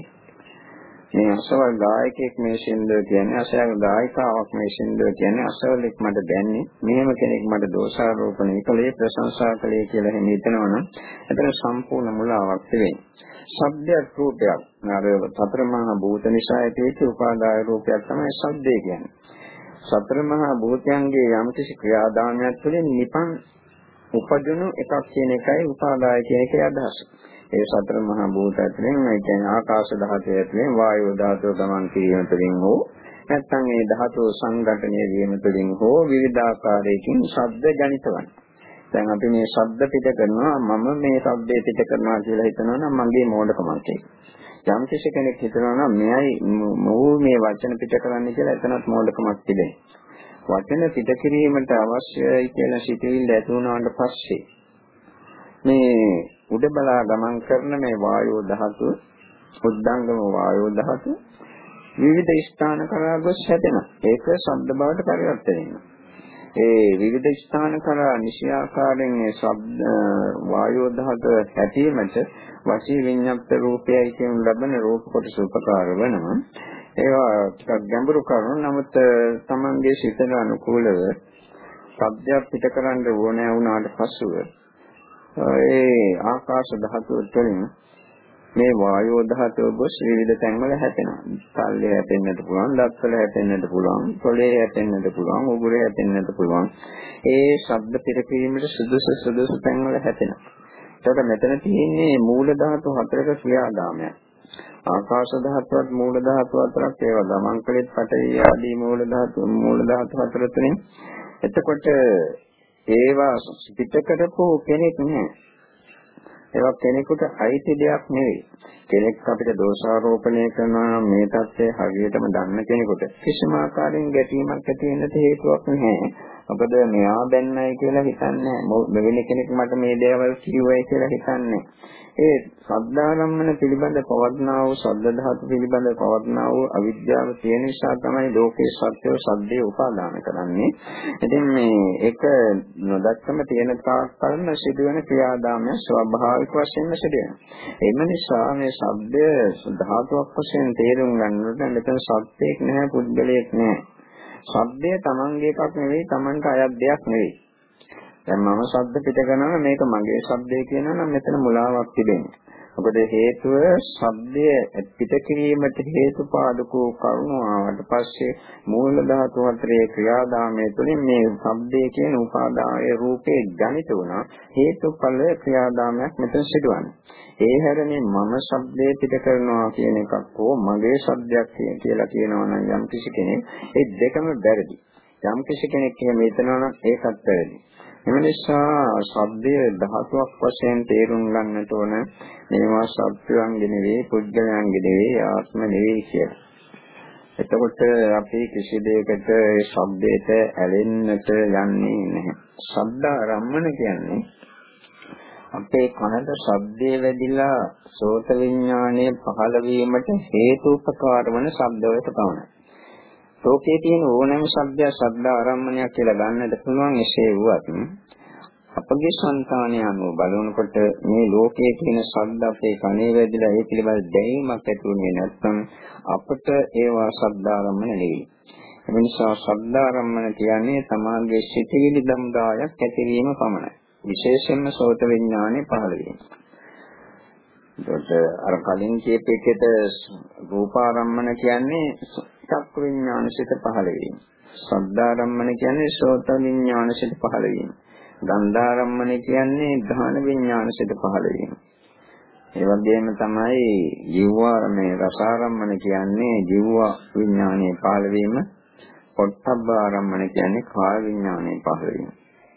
මේ අසවල් ගායකයෙක් මේ සින්දුව කියන්නේ අසවල් ගායිකාවක් මේ සින්දුව කියන්නේ අසවලෙක් මට දැන්නේ මෙහෙම කෙනෙක් මට දෝෂාරෝපණය කළේ ප්‍රශංසා කළේ කියලා එහෙම හිතනවා නම් එතන සම්පූර්ණ මුලාවක් තිබෙනවා. ශබ්දයක් රූපයක් අර සතර මහා භූත නිසා ඇතිවෙච්ච උපාදාය රූපයක් තමයි ශබ්දය කියන්නේ. සතර මහා භූතයන්ගේ යම්කිසි ක්‍රියාදාමයක් තුළින් නිපන් උපදිනු එකක් කියන එකයි උපාදාය කියන එකේ අදහස. ඒ සතර මහා භූත ඇතුළෙන් ඒ කියන්නේ ආකාශ ධාතුව ඇතුළෙන් වායු ධාතුව ගමන් කිරීම තුළින් හෝ නැත්නම් මේ ධාතු සංඝටනය වීම තුළින් හෝ විවිධාකාරයකින් ශබ්ද ජනිත වන. දැන් අපි මේ ශබ්ද පිට කරනවා මම මේ ශබ්දේ පිට කරනවා කියලා හිතනවා නම් මගේ මෝඩකමක් ඒක. යම් කිසි කෙනෙක් හිතනවා නම් මෙයයි මෝ මේ වචන පිට කරන්න කියලා එතනත් මෝඩකමක් තිබෙනවා. වචන පිට කිරීමට අවශ්‍යයි කියලා සිතුවිල්ල ඇති වුණාට පස්සේ මේ උඩ බලා ගමන් කරන මේ වායෝ ධාතු උද්දංගම වායෝ ධාතු විවිධ ස්ථාන කරා ගොස් හැදෙනවා. ඒක ශබ්ද බවට පරිවර්තනය වෙනවා. ඒ විවිධ ස්ථාන කරා නිශ්‍යාකාරයෙන් මේ ශබ්ද වායෝ ධාතු ඇතිවීමට වශී විඤ්ඤාප්ත රූපයයි කියන ලබන රූප කොටස උපකාර වෙනවා. ඒවා ටිකක් ගැඹුරු කරුණු. නමුත් තමන්ගේ සිතට අනුකූලව ශබ්දයක් පිට කරන්න ඕනෑ වුණාට පසුව ඒ ආකාශ ධාතුව තුළින් මේ වායෝ ධාතුව ගොස් විවිධ තැන්වල හැපෙනවා. තල්ලේ හැපෙන්නට පුළුවන්, දත්වල හැපෙන්නට පුළුවන්, තොලේ හැපෙන්නට පුළුවන්, උගුරේ හැපෙන්නට පුළුවන්. ඒ ශබ්ද පිරකීමට සුදුසු සුදුසු තැන්වල හැපෙනවා. එතකොට මෙතන තියෙන්නේ මූල ධාතු හතරක ක්‍රියාදාමයක්. ආකාශ ධාතුවත් මූල ධාතු හතරක් ඒවා ගමන් කළෙත් පඨවි ආදී මූල ධාතු මූල ධාතු හතර තුනේ. එතකොට ඒවා පිට කරපු කෙනෙක් නෑ. ඒවා කෙනෙකුට අයිති දෙයක් නෙවෙයි. කෙනෙක් අපිට දෝෂාරෝපණය කරනවා මේ தත්ත්වය හරියටම දන්න කෙනෙකුට කිසිම ආකාරයෙන් ගැටීමක් ඇති වෙන්නට හේතුවක් නැහැ. මොකද මෙයා බැන්නයි කියලා හිතන්නේ මෙවැනි කෙනෙක් මට මේ දේවල් කිව්වයි කියලා හිතන්නේ. ඒ සද්ධාරම්මන පිළිබඳ පවත්නා වූ සද්ද ධාතු පිළිබඳ පවත්නා වූ අවිද්‍යාව තියෙන නිසා තමයි ලෝකේ සත්‍යව සද්දේ උපාදාන කරන්නේ. ඉතින් මේ එක නොදක්කම තියෙන තාක් කලින් සිදුවෙන ක්‍රියාදාමය ස්වභාවික වශයෙන්ම සිදුවෙනවා. එම නිසා මේ ශබ්දය ධාතුවක් වශයෙන් තේරුම් ගන්නකොට මෙතන සත්‍යයක් නැහැ පුද්ගලයක් නැහැ. ශබ්දය තමන්ගේ එකක් නෙවෙයි තමන්ට අයත් දෙයක් නෙවෙයි. දැන් මම ශබ්ද පිට කරනවා මේක මගේ ශබ්දය කියනවා නම් මෙතන මුලාවක් තිබෙනවා. මොකද හේතුව ශබ්දය පිට කිරීමට හේතුපාදකෝ කරුණු ආවට පස්සේ මූල ධාතු හතරේ ක්‍රියාදාමයේ තුලින් මේ ශබ්දයේ කියන උපාදාය රූපේ ජනිත වුණා. හේතුඵල ක්‍රියාදාමයක් මෙතන සිදුවන්නේ. ඒ හැරෙන්නේ මම ශබ්දේ පිට කරනවා කියන එකක් හෝ මගේ ශබ්දයක් කියලා කියනවා නම් යම් කිසි කෙනෙක් ඒ දෙකම වැරදි. යම් කිසි කෙනෙක් එහෙම හිතනවා නම් ඒකත් වැරදි. එම නිසා ශබ්දය ධාතුවක් වශයෙන් තේරුම් ගන්නට ඕන. මේවා සත්‍යයන්ගේ නෙවෙයි, පුද්ගලයන්ගේ නෙවෙයි, ආත්ම නෙවෙයි කියලා. එතකොට අපි කිසි දෙයකට ඒ ශබ්දයට ඇලෙන්නට යන්නේ නැහැ. ශබ්ද ආරම්මන කියන්නේ අපේ කනට ශබ්දයේ වැදිලා සෝත විඥානයේ පහළ වීමට හේතුපකාර වන ශබ්දවලට පමණයි. ලෝකයේ තියෙන ඕනෑම ශබ්දයක් ශබ්ද ආරම්මණයක් කියලා ගන්නට පුළුවන්. එසේ වුවත් අපගේ సంతානය අනුව බලනකොට මේ ලෝකයේ තියෙන ශබ්ද අපේ කනේ වැදිලා ඒ පිළිබඳ දැනීමක් ඇති වෙන්නේ නැත්නම් අපට ඒවා ශබ්ද ආරම්මණ නෙවෙයි. ඒ නිසා ශබ්ද ආරම්මණ කියන්නේ තමාගේ සිතිවිලි සමුදායක් ඇතිවීම පමණයි. විශේෂයෙන්ම සෝත විඥානේ පහළ වීම. ඒකට අර කලින් කියපු එකට රූපාරම්මන කියන්නේ චක්කු විඥානසිත පහළ වීම. ශබ්දාරම්මන කියන්නේ සෝත විඥානසිත පහළ වීම. ගන්ධාරම්මන කියන්නේ ධාන විඥානසිත පහළ වීම. ඒ වගේම තමයි ජීවාරමේ රසාරම්මන කියන්නේ ජීව විඥානයේ පහළ වීම. පොට්ටබ්බාරම්මන කියන්නේ කාය විඥානයේ පහළ වීම.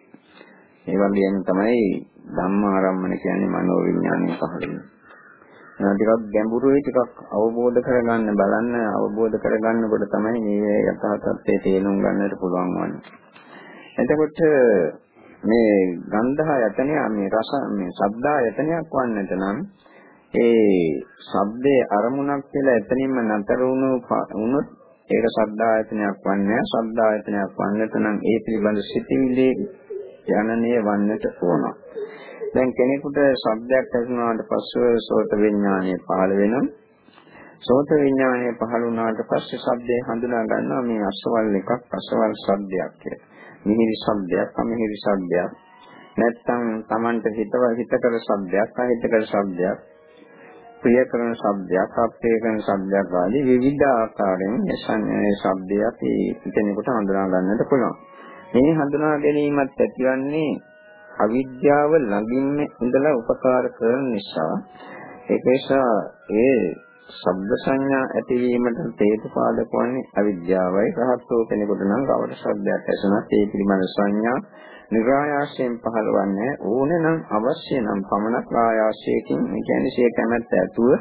ඒ වගේම තමයි ධම්මාරම්මන කියන්නේ මනෝ විඥානයේ පහළ වීම. ටිකක් ගැඹුරුයි, ටිකක් අවබෝධ කරගන්න බලන්න අවබෝධ කරගන්නකොට තමයි මේ යථා තත්ත්වය තේරුම් ගන්නට පුළුවන් වන්නේ. එතකොට මේ ගන්ධ ආයතනය මේ රස මේ ශබ්ද ආයතනයක් වන්නට නම් ඒ ශබ්දයේ අරමුණක් කියලා එතනින්ම නතර වුණු වුණොත් ඒක ශබ්ද ආයතනයක් වන්නේ. ශබ්ද ආයතනයක් වන්නට නම් ඒ පිළිබඳ සිතිවිලි යනනේ වන්නට ඕන. දැන් කෙනෙකුට ශබ්දයක් ඇසුණාට පස්සේ සෝත විඥානය පහළ වෙනවා. සෝත විඥානය පහළ වුණාට පස්සේ ශබ්දේ හඳුනා ගන්නවා මේ අසවල් එකක් අසවල් ශබ්දයක් කියලා. මිහිරි ශබ්දයක්, අමිහිරි ශබ්දයක්. නැත්නම් Tamanට හිතව හිතකර ශබ්දයක්, අහිතකර ශබ්දයක්, ප්‍රිය කරන ශබ්දයක්, අප්‍රිය කරන ශබ්දයක් ආදී විවිධ ආකාරයෙන් මේ ශබ්දය අපි කෙනෙකුට හඳුනා ගන්නට පුළුවන්. මේ හඳුනා ගැනීමත් ඇතිවන්නේ අවිද්‍යාව ළඟින්ම ඉඳලා උපකාර කරන නිසා. ඒක නිසා ඒ ශබ්ද සංඥා ඇතිවීමට හේතුපාදක වන්නේ අවිද්‍යාවයි. රහත්ෝ කෙනෙකුට නම් කවර ශබ්දයක් ඇසුණත් ඒ පිළිබඳ සංඥා නිරායාසයෙන් පහළවන්නේ ඕනේ නම් අවශ්‍ය නම් පමණක් ආයාසයෙන්, ඒ කියන්නේ සිය කැමැත්ත ඇතුව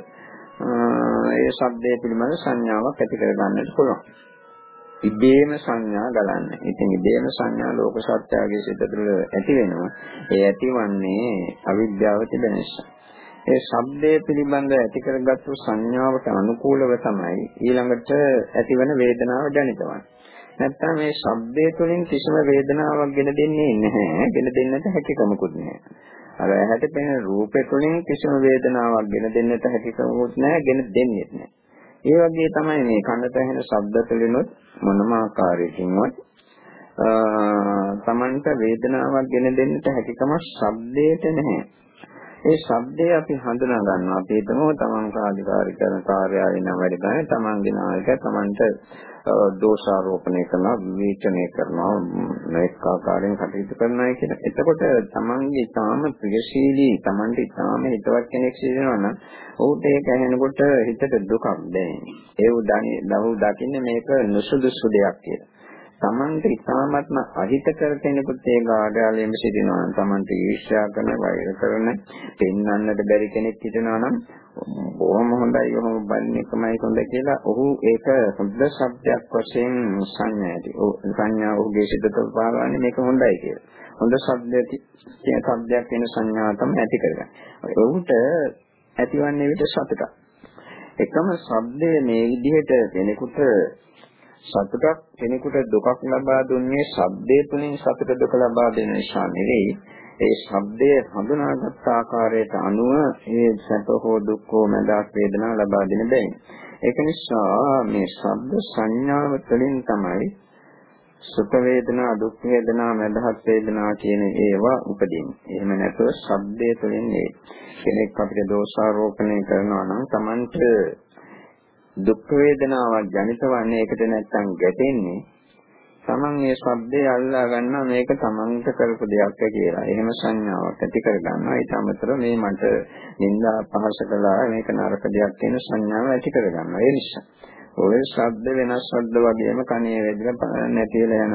ඒ ශබ්දයේ පිළිබඳ සංඥාවක් ඇති කර ගන්නට පුළුවන්. ඉබේම සංඥා ගලන්න. ඉතින් ඉබේම සංඥා ලෝක සත්‍යයේ සිට තුළ ඇති වෙනවා. ඒ ඇතිවන්නේ අවිද්‍යාව තිබෙන නිසා. ඒ ශබ්දයේ පිළිබඳ ඇති කරගත්තු සංඥාවට අනුකූලව තමයි ඊළඟට ඇතිවන වේදනාව දැනිටවන්නේ. නැත්තම් මේ ශබ්දයේ තුලින් කිසිම වේදනාවක් ගෙන දෙන්නේ නැහැ. ගෙන දෙන්නට හැකියාවකුත් නැහැ. අර ඇහැට පෙනෙන රූපේ තුලින් කිසිම වේදනාවක් ගෙන දෙන්නට හැකියාවකුත් නැහැ. ගෙන දෙන්නේ නැහැ. ඒ වගේ තමයි මේ කනට ඇහෙන ශබ්ද තුලිනුත් මොනම ආකාරයකින්වත් තමන්ට වේදනාවක් ගෙන දෙන්නට හැකියාවක් ශබ්දයට නැහැ. ඒ ශබ්දය අපි හඳුනා ගන්නවා. අපි හිතමු තමන් කාර්යකාරී කරන කාර්යාලේ නම් වැඩ කරන තමන්ගේ නායක තමන්ට දෝෂාරෝපණය කරනවා, විචනය කරනවා, මේක ආකාරයෙන් කටයුතු කරනවා කියන. එතකොට තමන්ගේ තාම ප්‍රියශීලී, තමන්ට තාම හිතවත් කෙනෙක් සිටිනවා නම් ඔහුට ඒක ඇහෙනකොට හිතට දුකක් දැනෙනවා. ඒ උදානේ ලහු දකින්නේ මේක නුසුදුසු දෙයක් කියලා. තමන්ට ඉතාමත්ම අහිතකර කෙනෙකුට ඒ කාර්යාලයෙම සිටිනවා නම්, තමන්ට ඊර්ෂ්‍යා කරන, වෛර කරන, පෙන්වන්නට බැරි කෙනෙක් සිටිනවා නම් බොහොම හොඳයි, ඔහොම බලන්නේ කොමයි හොඳ කියලා ඔහු ඒක හොඳ ශබ්දයක් වශයෙන් සංඥාදී. ඔව් සංඥා ඔහුගේ සිතට පාරවන්නේ මේක හොඳයි කියලා. හොඳ ශබ්දයක් කියන ශබ්දයක් වෙන සංඥාව තමයි ඇති කරගන්නේ. ඔහුට ඇතිවන්නේ විදිහ සතුටක්. එකම ශබ්දයේ මේ විදිහට කෙනෙකුට සතුටක්, කෙනෙකුට දුකක් ලබා දුන්නේ ශබ්දයේ තුලින් සතුට දුක ලබා දෙන නිසා නෙවෙයි. ඒ ශබ්දයේ හඳුනාගත් ආකාරයට අනුව ඒ සැප හෝ දුක් හෝ මඳක් වේදනා ලබා දෙන බැවින්. ඒක නිසා මේ ශබ්ද සංඥාව තුළින් තමයි සුඛ වේදනා, දුක් වේදනා, මඳහත් වේදනා කියන ඒවා උපදින්නේ. එහෙම නැත්නම් ශබ්දයේ තුළින් නෙවෙයි. කෙනෙක් අපිට දෝෂාරෝපණය කරනවා නම් Tamanට දුක් වේදනාවක් ජනිත වන්නේ ඒකට නැත්තම් ගැටෙන්නේ තමන් මේ ශබ්දය අල්ලා ගන්නවා මේක තමන්ට කරපු දෙයක් කියලා. එහෙම සංඥාවක් ඇති කර ගන්නවා. ඊට අමතරව මේ මට නින්දා පහස කළා මේක නරක දෙයක් කියන සංඥාව ඇති කර ගන්නවා. ඒ නිසා ඔය ශබ්ද වෙනස් ශබ්ද වගේම කනේ වැදිලා නැතිලා යනවා.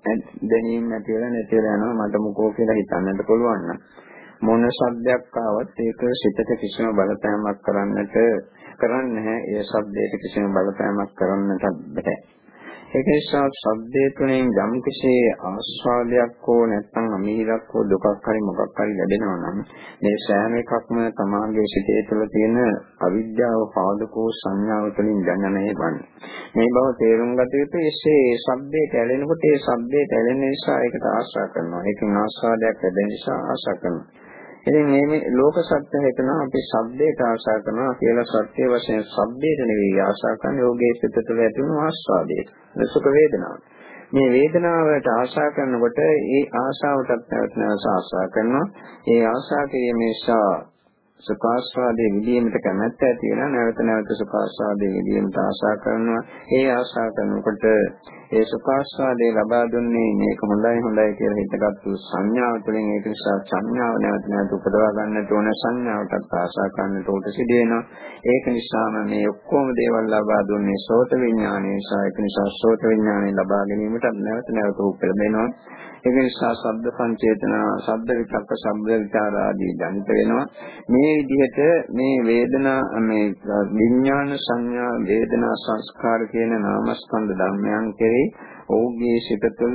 දැනීම නැති වෙලා නැති වෙලා යනවා මට මොකෝ කියලා හිතන්නට පුළුවන් නම් මොන ශබ්දයක් ආවත් ඒක සිතට කිසිම බලපෑමක් කරන්නට කරන්නේ නැහැ. ඒ ශබ්දයට කිසිම බලපෑමක් කරන්නට බැහැ. ඒක නිසා ශබ්දයේ තුලින් යම් කිසි ආස්වාදයක් හෝ නැත්නම් අමිහිරක් හෝ දුකක් හරි මොකක් හරි ලැබෙනවා නම් මේ සෑම එකක්ම තමාගේ සිතේ තුළ තියෙන අවිද්‍යාව පාදකෝ සංඥාව තුළින් දැනන්නේ වන්නේ. මේ බව තේරුම් ගත යුතු එසේ ශබ්දයට ඇලෙනකොට ඒ ශබ්දයට ඇලෙන නිසා ඒකට ආශා කරනවා. ඒකෙන් ආස්වාදයක් ලැබෙන නිසා ආශා කරනවා. ඉතින් මේ ලෝක සත්‍ය හිතනවා අපි ශබ්දයට ආශා කරනවා කියලා සත්‍ය වශයෙන් ශබ්දයට නෙවෙයි ආශා කරන්නේ යෝගයේ සිත තුළ ඇති වුණු ආස්වාදයට. සුඛ වේදනාව. මේ වේදනාවට ආශා කරනකොට ඒ ආශාවටත් නැවත නැවත ආශා කරනවා. ඒ ආශා කිරීම නිසා සුඛාස්වාදයේ විදීමට කැමැත්ත ඇති වෙනවා. නැවත නැවත සුඛාස්වාදයේ විදීමට ආශා කරනවා. ඒ ආශා කරනකොට ඒ සුඛාස්වාදයේ ලබා දුන්නේ මේක හොඳයි හොඳයි කියලා හිතගත්තු සංඥාව තුළින් ඒක නිසා සංඥාව නැවත නැවත උපදවා ගන්නට ඕන සංඥාවටත් ආශා කරන්නට උට සිදු වෙනවා. ඒක නිසාම මේ ඔක්කොම දේවල් ලබා දුන්නේ සෝත විඥානය නිසා. ඒක නිසා සෝත විඥානය ලබා ගැනීමට නැවත නැවත උපදෙනවා. ඒක නිසා ශබ්ද සංචේතන, ශබ්ද විචක්ක, ශබ්ද විචාර ආදී දැනිත වෙනවා. මේ විදිහට මේ වේදනා මේ විඥාන සංඥා වේදනා සංස්කාර කියන නාමස්කන්ධ ධර්මයන් කෙරෙහි ඔහුගේ සිත තුළ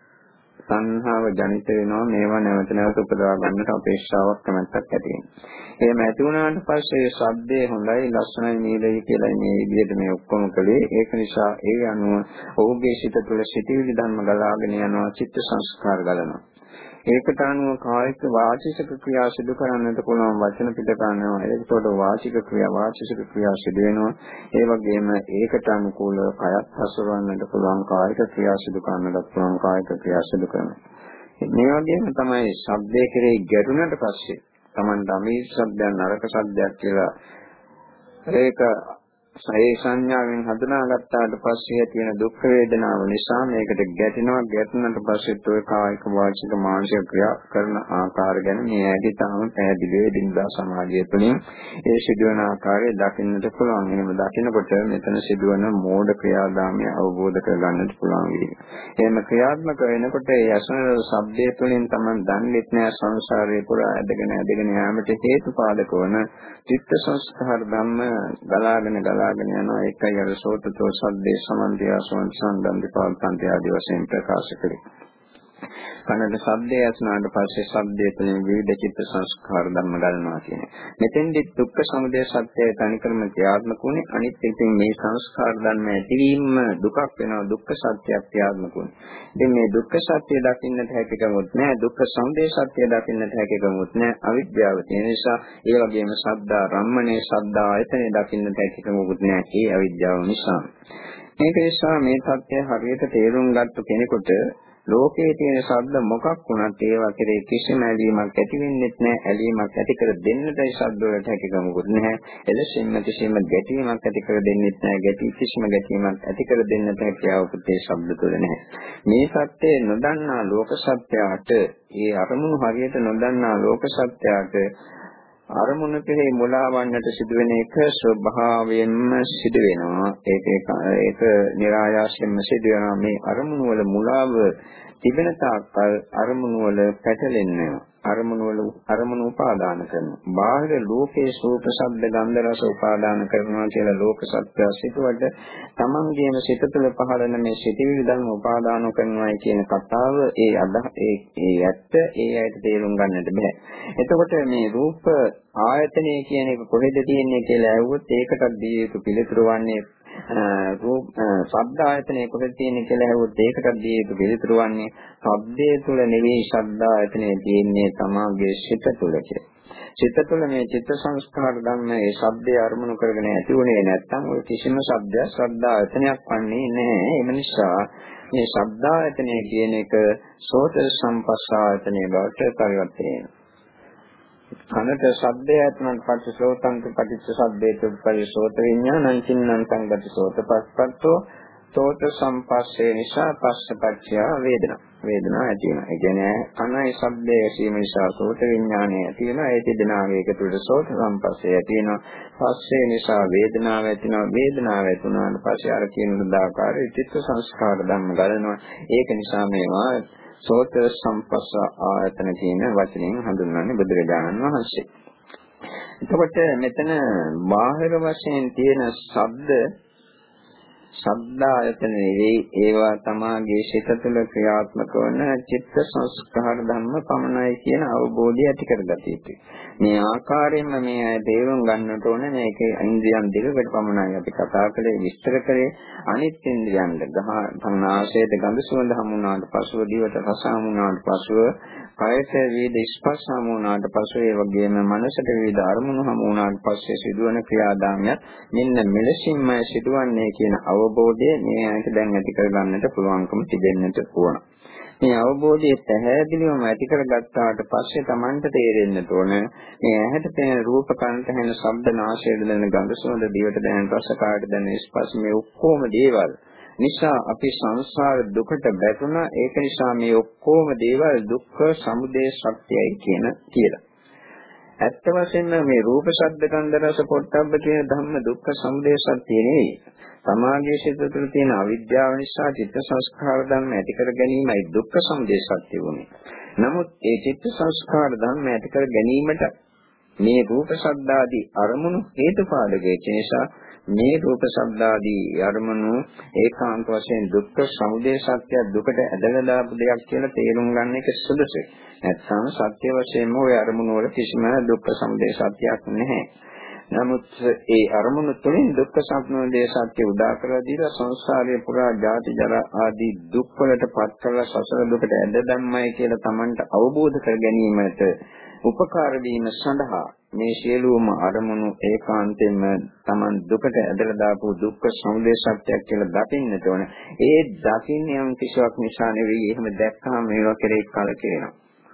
සංහාව ජනිත වෙනවා. මේවා නැවත නැවත උපදවා ගන්නට අපේක්ෂාවක් කැමැත්තක් ඇති වෙනවා. එහෙම ඇති වුණාට පස්සේ ශබ්දේ හොඳයි ලස්සනයි නේදයි කියලා මේ විදිහට මේ ඔක්කොම කළේ. ඒක නිසා ඒ අනුව ඔහුගේ සිත තුළ සිටිවිලි ධර්ම ගලාගෙන යනවා, චිත්ත සංස්කාර ගලනවා. ඒකට අනුව කායික වාචික ක්‍රියා සිදු කරන්නට පුළුවන් වචන පිට කරනවා. ඒකට වාචික ක්‍රියා වාචික ක්‍රියා සිදු වෙනවා. ඒ වගේම ඒකට අනුකූලව කයත් හසුරවන්නට පුළුවන් කායික ක්‍රියා සිදු කරන්නට පුළුවන් කායික ක්‍රියා සිදු කරනවා. මේ වගේම තමයි ශබ්දයේ කෙරෙහි ගැටුණට පස්සේ Taman ධම්මී ශබ්දයන් නරක ශබ්දයක් කියලා ඒක ඒ සංඥාවෙන් හඳුනාගත්තාට පස්සේ තියෙන දුක් වේදනාව නිසා මේකට ගැටෙනවා. ගැටුණාට පස්සෙත් ඔය කායික වාචික මානසික ක්‍රියා කරන ආකාර ගැන මේ ඇයි තාම පැහැදිලි වෙදින්දා සමාජය තුළින් ඒ සිදුවන ආකාරය දකින්නට පුළුවන්. එහෙම දකිනකොට මෙතන සිදුවන මෝඩ ක්‍රියාදාමය අවබෝධ කරගන්නට පුළුවන් වෙනවා. එහෙම ක්‍රියාත්මක වෙනකොට ඒ අසන ශබ්දයේ තුළින් Taman දන්නේත් නැහැ සංසාරේ පුරා ඇදගෙන ඇදගෙන යාමට හේතුපාදක වන චිත්ත සංස්කාර ධම්ම ගලාගෙන ගලා ගෙන යනවා. ඒකයි අර සෝතතෝ සද්දේ සමන්තියාසෝන් සම්දන්ති පාල්පන්ති ආදී වශයෙන් ප්‍රකාශ කරේ. කනට ශබ්දය ඇසුනාට පස්සේ ශබ්දයේ තුලින් විවිධ චිත්ත සංස්කාර ධර්ම ගන්නවා කියන්නේ. මෙතෙන්දි දුක්ඛ සමුදය සත්‍යය තනිකරම ක්‍රියාත්මක වුණේ අනිත් එකෙන් මේ සංස්කාර ධර්ම ඇතිවීම දුකක් වෙනවා. දුක්ඛ සත්‍යයක් ක්‍රියාත්මක වුණේ. ඉතින් මේ දුක්ඛ සත්‍ය දකින්නට හැකියකමොත් නැහැ. දුක්ඛ සමුදය සත්‍ය දකින්නට හැකියකමොත් නැහැ. අවිද්‍යාව තියෙන නිසා ඒ වගේම ශබ්දා රම්මනේ ශබ්දා ආයතනේ දකින්නට හැකියකමොත් නැහැ. ඒ අවිද්‍යාව නිසා. මේක නිසා මේ සත්‍ය හරියට තේරුම් ගත්ත කෙනෙකුට ලෝකයේ තියෙන ශබ්ද මොකක් වුණත් ඒවා කෙරේ කිසිම ඇලීමක් ඇති වෙන්නේ නැහැ. ඇලීමක් ඇති කර දෙන්නටයි ශබ්ද වලට හැකියාවක් නැහැ. එලෙසින්ම කිසිම ගැටීමක් ඇති කර දෙන්නේ නැහැ. ගැටි කිසිම ගැටීමක් ඇති කර දෙන්නට හැකියාවක් ඒ ශබ්ද තුළ නැහැ. මේ සත්‍යය නොදන්නා ලෝක සත්‍යයට ඒ අරමුණු හරියට නොදන්නා ලෝක සත්‍යයට අරමුණ කෙරෙහි මුලාවන්නට සිදුවෙන එක ස්වභාවයෙන්ම සිදු වෙනවා. ඒක ඒක નિરાයාසයෙන්ම සිදු වෙනවා. මේ අරමුණු වල මුලාව තිබෙන තාක්කල් අරමුණු වල පැටලෙන්නේ අරමුණු වල අරමුණු උපාදාන කරනවා. බාහිර ලෝකයේ සෝත ශබ්ද ගන්ධ රස උපාදාන කරනවා කියලා ලෝක සත්‍ය සිටුවට තමන්ගේම සිත තුළ පහළන මේ සිටිවිලි ධර්ම උපාදාන කරනවායි කියන කතාව ඒ අදහ ඒ ඒ ඇත්ත ඒ ඇයිට තේරුම් ගන්නට බෑ. එතකොට මේ රූප ආයතනය කියන එක කොහෙද තියෙන්නේ කියලා ඇහුවොත් ඒකටත් දී යුතු පිළිතුරු වන්නේ රූප ශබ්ද ආයතනය කොහෙද තියෙන්නේ කියලා ඇහුවොත් ඒකටත් දී යුතු පිළිතුරු වන්නේ ශබ්දයේ තුල නෙවෙයි ශබ්ද ආයතනය තියෙන්නේ තමාගේ සිත තුල කියලා. සිත තුළ මේ චිත්ත සංස්කාර ධර්ම ඒ ශබ්දය අරමුණු කරගෙන ඇති වුණේ නැත්නම් ඔය කිසිම ශබ්දයක් ශ්‍රද්ධායතනයක් වන්නේ නැහැ. ඒ නිසා මේ ශබ්දායතනය කියන එක සෝත සම්පස්සායතනය බවට පරිවර්තනය වෙනවා. කනට ශබ්දය ඇතුළත් පස්සේ සෝතන්ත පටිච්ච ශබ්දයට පරිසෝත විඥානං චින්නං සංගති සෝත පස්සත්තෝ සෝත සම්පස්සේ නිසා පස්සපච්චය වේදනා. වේදනා ඇති වෙනවා. ඒ කියන්නේ කනයි ශබ්දයේ ඇසීම නිසා සෝත විඥානය ඇති වෙනවා. ඒ දෙදෙනාගේ එකතුවට සෝත සම්පස්සේ ඇති වෙනවා. පස්සේ නිසා වේදනාව ඇති වෙනවා. වේදනාව ඇති වුණාට පස්සේ අර කියන උදාකාරයේ චිත්ත සංස්කාර ධර්ම ගලනවා. ඒක නිසා මේවා සෝත සම්පස්ස ආයතන කියන වචනයෙන් හඳුන්වන්නේ බුදුරජාණන් වහන්සේ. එතකොට මෙතන බාහිර වශයෙන් තියෙන ශබ්ද ශබ්දායතන නෙවෙයි ඒවා තමාගේ සිත තුළ ක්‍රියාත්මක වන චිත්ත සංස්කාර ධර්ම පමණයි කියන අවබෝධය ඇති කරගත යුතුයි. මේ ආකාරයෙන්ම මේ අය තේරුම් ගන්නට ඕනේ මේක ඉන්ද්‍රියන් දෙකකට පමණයි අපි කතා කළේ විස්තර කරේ. අනිත් ඉන්ද්‍රියන් ගහ ආශයට ගඳ සුවඳ හමු වුණාට පසුව දිවට රස හමු වුණාට පසුව කායයට විවිධ ස්පර්ශ හමු වුණාට පසුව ඒ වගේම මනසට විවිධ අරමුණු හමු වුණාට පස්සේ සිදුවන ක්‍රියාදාමයක් මෙන්න මෙලෙසින්ම සිදුවන්නේ කියන අවබෝධය මේ ඇයිට දැන් ඇති කරගන්නට පුළුවන්කම තිබෙන්නට ඕන. මේ අවබෝධය පැහැදිලිවම ඇති කරගත්තාට පස්සේ Tamanට තේරෙන්න ඕන මේ ඇහැට පෙනෙන රූප කනට ඇහෙන ශබ්ද නාසයට දැනෙන ගඳ සුවඳ දිවට දැනෙන රස කායට දැනෙන ස්පර්ශ මේ ඔක්කොම දේවල් නිසා අපි සංසාර දුකට වැටුණා. ඒක නිසා මේ ඔක්කොම දේවල් දුක්ඛ සමුදය සත්‍යයි කියන කියලා. ඇත්ත වශයෙන්ම මේ රූප ශබ්ද ගන්ධ රස පොට්ටබ්බ කියන ධම්ම දුක්ඛ සමුදය සත්‍ය නෙවෙයි. සමාගයේ සිත තුළ තියෙන අවිද්‍යාව නිසා චිත්ත සංස්කාර ධර්ම ඇති කර ගැනීමයි දුක්ඛ සමුදය සත්‍ය වුනේ. නමුත් ඒ චිත්ත සංස්කාර ධර්ම ඇති කර ගැනීමට මේ රූප ශබ්දාදී අරමුණු හේතුපාදකයේ නිසා මේ රූප ශබ්දාදී අරමුණු ඒකාන්ත වශයෙන් දුක්ඛ සමුදය සත්‍ය දුකට ඇදලා දාපු දෙයක් කියලා තේරුම් ගන්න එක සුදුසුයි. නැත්නම් සත්‍ය වශයෙන්ම ওই අරමුණු වල කිසිම දුක්ඛ සමුදය සත්‍යයක් නැහැ. නමුත් ඒ අරමුණු තුළින් දුක්ඛ සමුදය සත්‍ය උදා කරලා දීලා සංසාරයේ පුරා ජාති ජරා ආදී දුක් වලට පත් කරලා සසර දුකට ඇද දැම්මයි කියලා Tamanට අවබෝධ කර ගැනීමට උපකාර වීම සඳහා මේ සියලුම අරමුණු ඒකාන්තයෙන්ම Taman දුකට ඇදලා දාපු දුක්ඛ සමුදය සත්‍යයක් කියලා දකින්නට ඕන. ඒ දකින්නේ යම් කිසිවක් නිසා නෙවෙයි. එහෙම දැක්කම මේවා කෙරේ කලකිරෙනවා.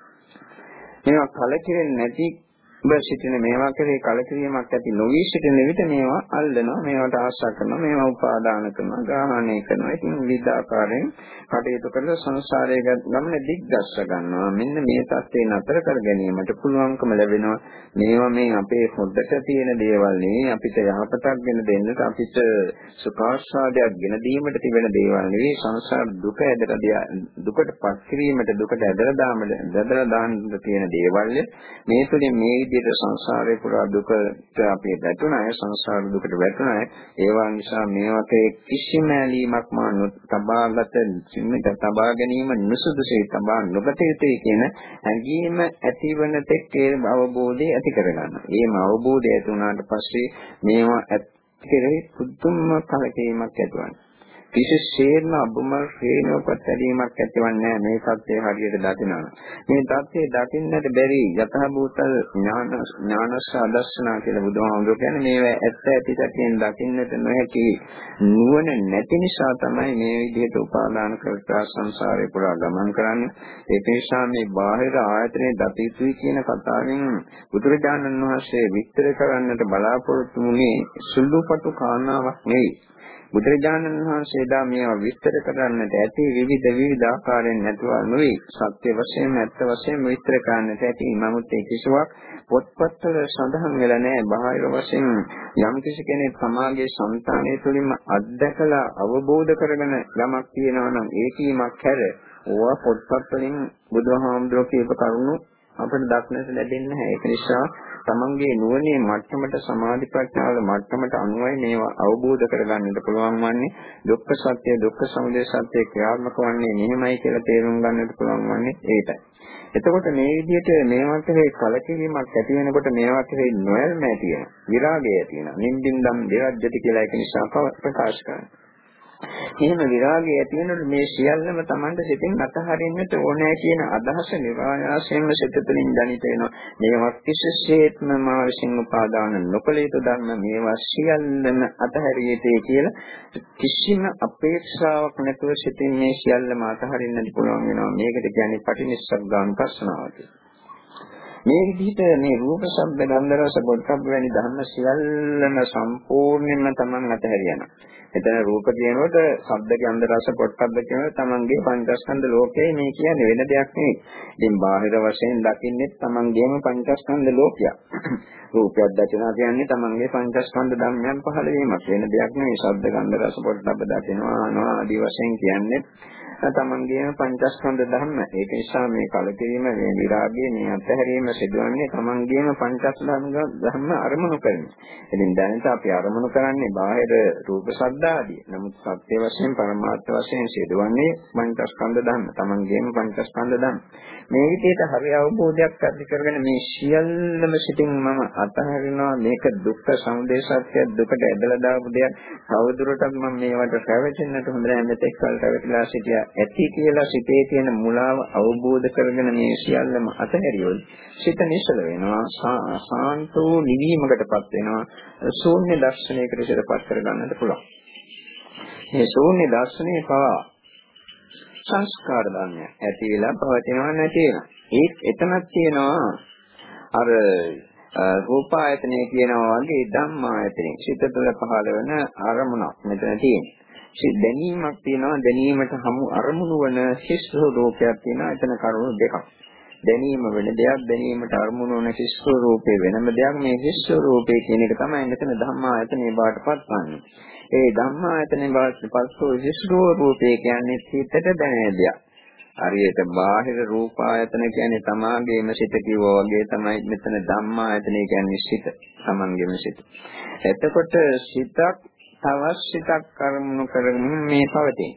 මේවා කලකිරෙන්නේ නැති ඔබ සිටින මේවා කෙරේ කලකිරීමක් ඇති නොවී සිටින විට මේවා අල්ලනවා, මේවට ආශා කරනවා, මේවා උපාදාන කරනවා, ග්‍රහණය කරනවා. ඉතින් විවිධ ආකාරයෙන් කටයුතු කරලා සංසාරයේ ගමන දිග්ගස්ස ගන්නවා. මෙන්න මේ தත්ත්වේ නතර කර ගැනීමට පුළුවන්කම ලැබෙනවා. මේවා මේ අපේ හොද්දට තියෙන දේවල් නෙවෙයි, අපිට යහපතක් ගෙන දෙන්නට, අපිට සුඛාස්වාදයක් ගෙන දීමට තිබෙන දේවල් නෙවෙයි. සංසාර දුක ඇදලා දුකට පත් කිරීමට, දුකට ඇදලා දාමද, ඇදලා දාන්න තියෙන දේවල්. මේ තුලින් මේ විදිහට සංසාරේ පුරා දුකට අපි වැටුණා. සංසාර දුකට වැටුණා. ඒවා නිසා මේවකේ කිසිම ඇලීමක් මා තබාගත සින්නට තබා ගැනීම නුසුදුසුයි, තබා නොගත යුතුයි කියන හැඟීම ඇතිවන තෙක් ඒ අවබෝධය ඇති කරගන්න. ඒම අවබෝධය ඇති වුණාට පස්සේ මේවා ඇත්තේ පුදුම කලකීමක් ඇතිවන්නේ. විශේෂයෙන්ම අබුමල් හේනෝපත් ඇලීමක් ඇතිවන්නේ මේ සත්‍යය හරියට දකිනවා. මේ தත්ත්වය දකින්නට බැරි යථාභූතල් ඥාන ඥානස්ස අදර්ශනා කියලා බුදුහාමුදුරුවෝ කියන්නේ මේවා ඇත්ත ඇති සැටියෙන් දකින්නට නොහැකි නුවණ නැති නිසා තමයි මේ විදිහට උපාදාන කරලා සංසාරේ පුරා ගමන් කරන්නේ. ඒක නිසා මේ බාහිර ආයතනයේ දතිතුයි කියන කතාවෙන් බුදුරජාණන් වහන්සේ විස්තර කරන්නට බලාපොරොත්තු වුණේ සුළුපටු කාරණාවක් නෙවෙයි. බුදුරජාණන් වහන්සේ දා මේවා විස්තර කරන්නට ඇති විවිධ විවිධ ආකාරයෙන් නැතුව නෙවෙයි සත්‍ය වශයෙන් ඇත්ත වශයෙන් විස්තර කරන්නට ඇති. නමුත් ඒ කිසිවක් පොත්පත්වල සඳහන් වෙලා නැහැ. බාහිර වශයෙන් යම් කිසි කෙනෙක් සමාජයේ సంతානය තුළින්ම අත්දකලා අවබෝධ කරගෙන යමක් තියෙනවා නම් ඒ කීමක් හැර ඕවා පොත්පත් වලින් බුදුහාමුදුරුවෝ කියප කරුණු අපිට දක්නට ලැබෙන්නේ නැහැ. ඒක නිසා තමන්ගේ නුවණේ මට්ටමට සමාධි ප්‍රඥාවල මට්ටමට අනුවයි මේවා අවබෝධ කරගන්නට පුළුවන් වන්නේ. දුක්ඛ සත්‍ය දුක්ඛ සමුදය සත්‍ය ක්‍රියාත්මක වන්නේ මෙහෙමයි කියලා තේරුම් ගන්නට පුළුවන් වන්නේ ඒකයි. එතකොට මේ විදිහට මේවා කෙරේ කලකිරීමක් ඇති වෙනකොට මේවා කෙරේ නොයල්ම ඇති වෙනවා. විරාගය ඇති වෙනවා. නින්දින්දම් දෙවද්දති කියලා ඒක නිසා ප්‍රකාශ කරනවා. එහෙම විරාගය ඇති වෙනකොට මේ සියල්ලම Tamante සිතින් අතහරින්නට ඕනේ කියන අදහස නිරායාසයෙන්ම සිත තුළින් ජනිත වෙනවා. මේවා කිසිසේත්ම මා විසින් උපාදාන නොකළ යුතු ධර්ම, මේවා සියල්ලම අතහැරිය යුතුයි කියලා කිසිම අපේක්ෂාවක් නැතුව සිතින් මේ සියල්ලම අතහරින්නට පුළුවන් වෙනවා. මේකට කියන්නේ පටිනිස්සග්ගානුපස්සනාව කියලා. මේ විදිහට මේ රූප ශබ්ද ගන්ධ රස පොට්ටබ්බ වැනි ධර්ම සියල්ලම සම්පූර්ණයෙන්ම Taman අතහැරියනවා. එතන රූප කියනකොට ශබ්ද ගන්ධ රස පොට්ටබ්බ කියනකොට තමන්ගේ පංචස්කන්ධ ලෝකේ මේ කියන්නේ වෙන දෙයක් නෙවෙයි. ඉතින් බාහිර වශයෙන් දකින්නේ තමන්ගේම පංචස්කන්ධ ලෝකයක්. රූපයක් දකිනවා කියන්නේ තමන්ගේ පංචස්කන්ධ ධර්මයන් පහළ වීමක්. වෙන දෙයක් නෙවෙයි. ශබ්ද ගන්ධ රස පොට්ටබ්බ දකිනවා අනවා ආදී වශයෙන් කියන්නේ තමන්ගේම පංචස්කන්ධ ධර්ම. ඒක නිසා මේ කලකිරීම, මේ විරාගය, මේ අත්හැරීම සිදුවන්නේ තමන්ගේම පංචස්කන්ධ ධර්ම අරමුණු කරගෙන. ඉතින් දැනට අපි අරමුණු කරන්නේ බාහිර රූප ශබ්ද ආදී. නමුත් සත්‍ය වශයෙන් පරමාර්ථ වශයෙන් සිදුවන්නේ පංචස්කන්ධ ධර්ම. තමන්ගේම පංචස්කන්ධ ධර්ම. මේ විදිහට හරි අවබෝධයක් ඇති කරගෙන මේ සියල්ලම සිටින් මම අතහරිනවා. මේක දුක්ඛ සමුදය සත්‍ය, දුකට ඇදලා දාපු දෙයක්. තවදුරටත් මම මේවට රැවටෙන්නට හොඳ නැහැ. මෙතෙක් කල් රැවටිලා සිටියා ඇති කියලා සිතේ තියෙන මුලාව අවබෝධ කරගෙන මේ සියල්ලම අතහැරියොත් සිත නිශ්චල වෙනවා. සාන්තෝ නිවීමකටපත් වෙනවා. ශූන්‍ය දර්ශනයකට සිතපත් කරගන්නට පුළුවන්. මේ ශූන්‍ය දර්ශනයේ පවා සංස්කාර ධර්මය ඇති වෙලා පවතිනවා නැති වෙනවා. ඒත් එතනක් තියෙනවා අර රූපායතනය කියනවා වගේ ධම්මායතනෙ සිත තුළ පහළ වෙන අරමුණක් මෙතන තියෙනවා. සිත් දැනීමක් තියෙනවා. දැනීමට හමු අරමුණු වන හිස් රූපයක් තියෙනවා. එතන කරුණු දෙකක්. දැනීම වෙන දෙයක්, දැනීමට අරමුණු වන හිස් රූපේ වෙනම දෙයක්. මේ හිස් රූපේ කියන එක තමයි මෙතන ධම්මායතනේ බාටපත් වන්නේ. ඒ ධම්මායතනේ බාටපත් වූ හිස් රූපේ කියන්නේ හිතට දැනෙන දෙයක්. හරියට බාහිර රූපායතන කියන්නේ තමාගේම සිත කිව්වා වගේ තමයි මෙතන ධම්මායතනේ කියන්නේ සිත. තමන්ගේම සිත. එතකොට සිතක් තවත් සිතක් කර්මණු කරමින් මේ පවතින.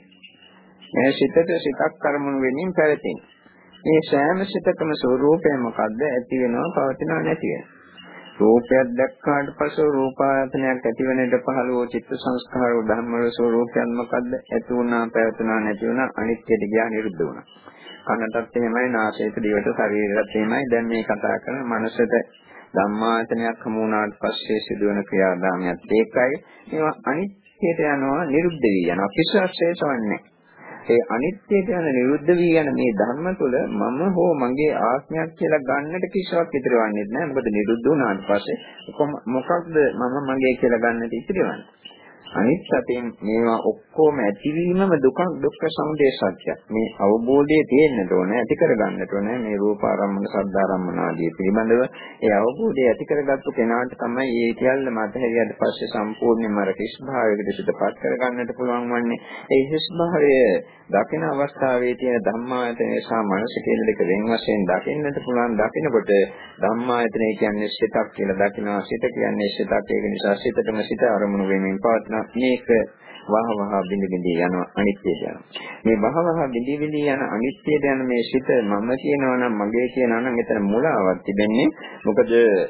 මේ සිතට සිතක් කර්මණු වෙමින් පැවතින. මේ සෑම සිතකම ස්වરૂපය මොකද්ද? ඇති වෙනවා, පවතිනවා, නැති වෙනවා. රූපයක් දැක්කාට පසු රූපායතනයක් ඇති වෙනට පහළ වූ චිත්ත සංස්කාර ධර්ම වල ස්වરૂපයන් මොකද්ද? ඇති වුණා, පැවතුණා, නැති වුණා, අනිත්‍යද ගියා, නිරුද්ධ වුණා. කනටත් එහෙමයි, නාසයට, දිවට, ශරීරයට එහෙමයි. දැන් මේ කතා කරන මනසට ධම්මායතනයක් හමු වුණාට පස්සේ සිදුවන ක්‍රියාදාමයත් ඒකයි. ඒවා අනිත්‍යයට යනවා, නිරුද්ධ වී යනවා. කිසිවක් ශේෂවන්නේ නැහැ. ඒ අනිත්‍යයට යන නිරුද්ධ වී යන මේ ධර්ම තුළ මම හෝ මගේ ආත්මයක් කියලා ගන්නට කිසිවක් ඉතිරවන්නේ නැහැ. මොකද නිරුද්ධ වුණාට පස්සේ මොකක්ද මම මගේ කියලා ගන්නට ඉතිරවන්නේ? අනිත් සතෙන් මේවා ඔක්කොම ඇතිවීමම දුක, දුක්ඛ සමුදය සත්‍යයක්. මේ අවබෝධය තියෙන්න ඕනේ, ඇති කරගන්නට ඕනේ. මේ රූපාරම්මන, ශබ්දාරම්මන ආදී පිළිබඳව ඒ අවබෝධය ඇති කරගත්තු කෙනාට තමයි මේ සියල්ලම අතහැරියට පස්සේ සම්පූර්ණයෙන්ම අර කිස් භාවයකට සිතපත් කරගන්නට පුළුවන් වන්නේ. ඒ කිස් භාවය දකින අවස්ථාවේ තියෙන ධම්මායතනය සහ මනස කියන දෙක වෙන වශයෙන් දකින්නට පුළුවන්. දකිනකොට ධම්මායතනය කියන්නේ සිතක් කියලා දකිනවා. සිත කියන්නේ සිතක්. ඒක නිසා සිතටම සිත අරමුණු වෙමින් පවත්න මේක වහ වහ බිඳ බිඳ යනවා, අනිත්‍යයට යනවා. මේ වහ වහ බිඳ බිඳ යන අනිත්‍යයට යන මේ සිත මම කියනවා නම්, මගේ කියනවා නම් එතන මුලාවක් තිබෙන්නේ. මොකද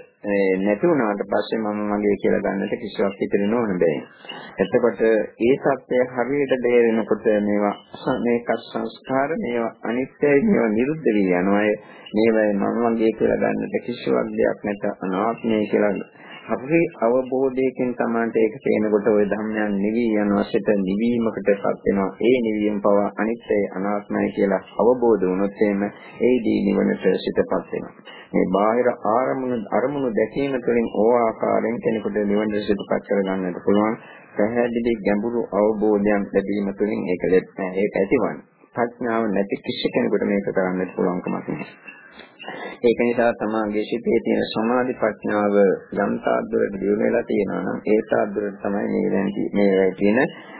නැති වුණාට පස්සේ මම මගේ කියලා ගන්නට කිසිවක් ඉතිරි නොවන බැහැ. එතකොට ඒ සත්‍ය හරියට දෙහෙනකොට මේවා මේක සංස්කාර, මේවා අනිත්‍යයි, මේවා නිරුද්ධ වී යනවා. මේවා මම මගේ කියලා ගන්නට කිසිවක් දෙයක් නැත, අනාත්මය කියලා අපි අවබෝධයකින් තමයි ඒක පේනකොට ওই ධර්මයන් නිවි යනවා, සිත නිවීමකටපත් වෙනවා. ඒ නිවීම පව අනිත්‍යයි, අනාත්මයි කියලා අවබෝධ වුණොත් එimhe ඒදී නිවනට සිතපත් වෙනවා. මේ බාහිර ආරමුණු අරමුණු දැකීම තුළින් ඕ ආකාරයෙන් කෙනෙකුට නිවනට සිතපත් කරගන්නට පුළුවන්. පැහැදිලි ගැඹුරු අවබෝධයක් ලැබීම තුළින් ඒක ඒක ඇතිවන්නේ. ප්‍රඥාව නැති කිසි කෙනෙකුට මේක කරන්නට පුළුවන් කමක් නැහැ. ඒක නිසා තමගේ සිතේ තියෙන සමාධි ප්‍රඥාව යම් තාද්දුරට දියුණු වෙලා තියෙනවා නම් ඒ තාද්දුරට තමයි මේ දැන් මේ තියෙන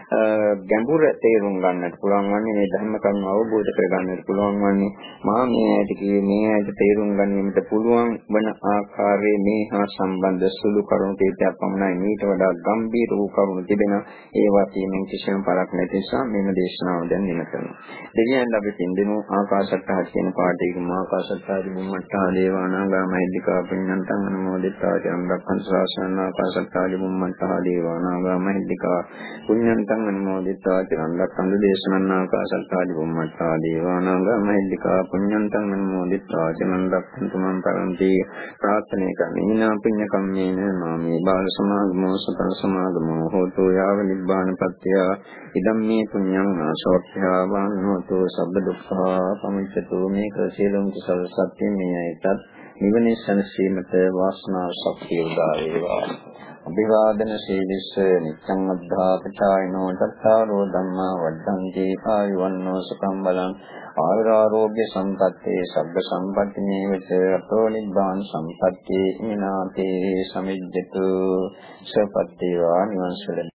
ගැඹුර තේරුම් ගන්නට පුළුවන් වන්නේ, මේ ධර්ම කරුණු අවබෝධ කර ගන්නට පුළුවන් වන්නේ. මා මේ ඇයිද කියේ මේ ඇයිද තේරුම් ගැනීමට පුළුවන් වන ආකාරයේ මේ හා සම්බන්ධ සුළු කරුණු තේටයක් පමණයි. මේට වඩා ගැඹීර වූ කරුණු තිබෙනවා. ඒවා තියෙනින් කිසිම පළක් නැති නිසා මේම දේශනාව දැන් නිම කරනවා. දෙවියන් අපි පින්දෙමු. ආකාශත්තා කියන පාඩේකම ආකාශත්තා මුම්මත්තා දේවානාගා මහිද්దికා පුඤ්ඤන්තං අනුමෝදිතා චම්බක්ඛං ශාසන ආකාශත්තා මුම්මත්තා දේවානාගා මහිද්దికා පුඤ්ඤන්තං අනුමෝදිතා චම්බක්ඛං දේශනං ආකාශත්තා මුම්මත්තා දේවානාගා මහිද්దికා පුඤ්ඤන්තං අනුමෝදිතා චම්බක්ඛං තුමන් පරන්ති ප්‍රාර්ථනා කමිනා පුඤ්ඤ කම්මේන මාමේ බාල සමාගමෝ සතං සමාගමෝ හෝතු යාව නිබ්බාන පත්‍ය ඉදම් මේ පුඤ්ඤං ආශෝක්ඛ්‍යා වන්නෝතු සබ්බ දුක්ඛා පමුච්ඡතු මේක සියලුම කුසල සත්‍ය මේයිතත් නිවනේ සැනසීමට වාසනාව ශක්තිය උදා වේවා. අභිවාදන සීලිස නිච්ඡං අද්ධාපචායනෝ තත්තාරෝ ධම්මා වද්ධන්ති ආයුවන්නෝ සුඛං බලං ආයුරාෝග්‍ය සම්පත්තේ සබ්බ සම්පatti නේවච අතෝ නිබ්බාන සම්පත්තේ මිනාතේ සමිජ්ජතු සපත්තේ වා නිවංශල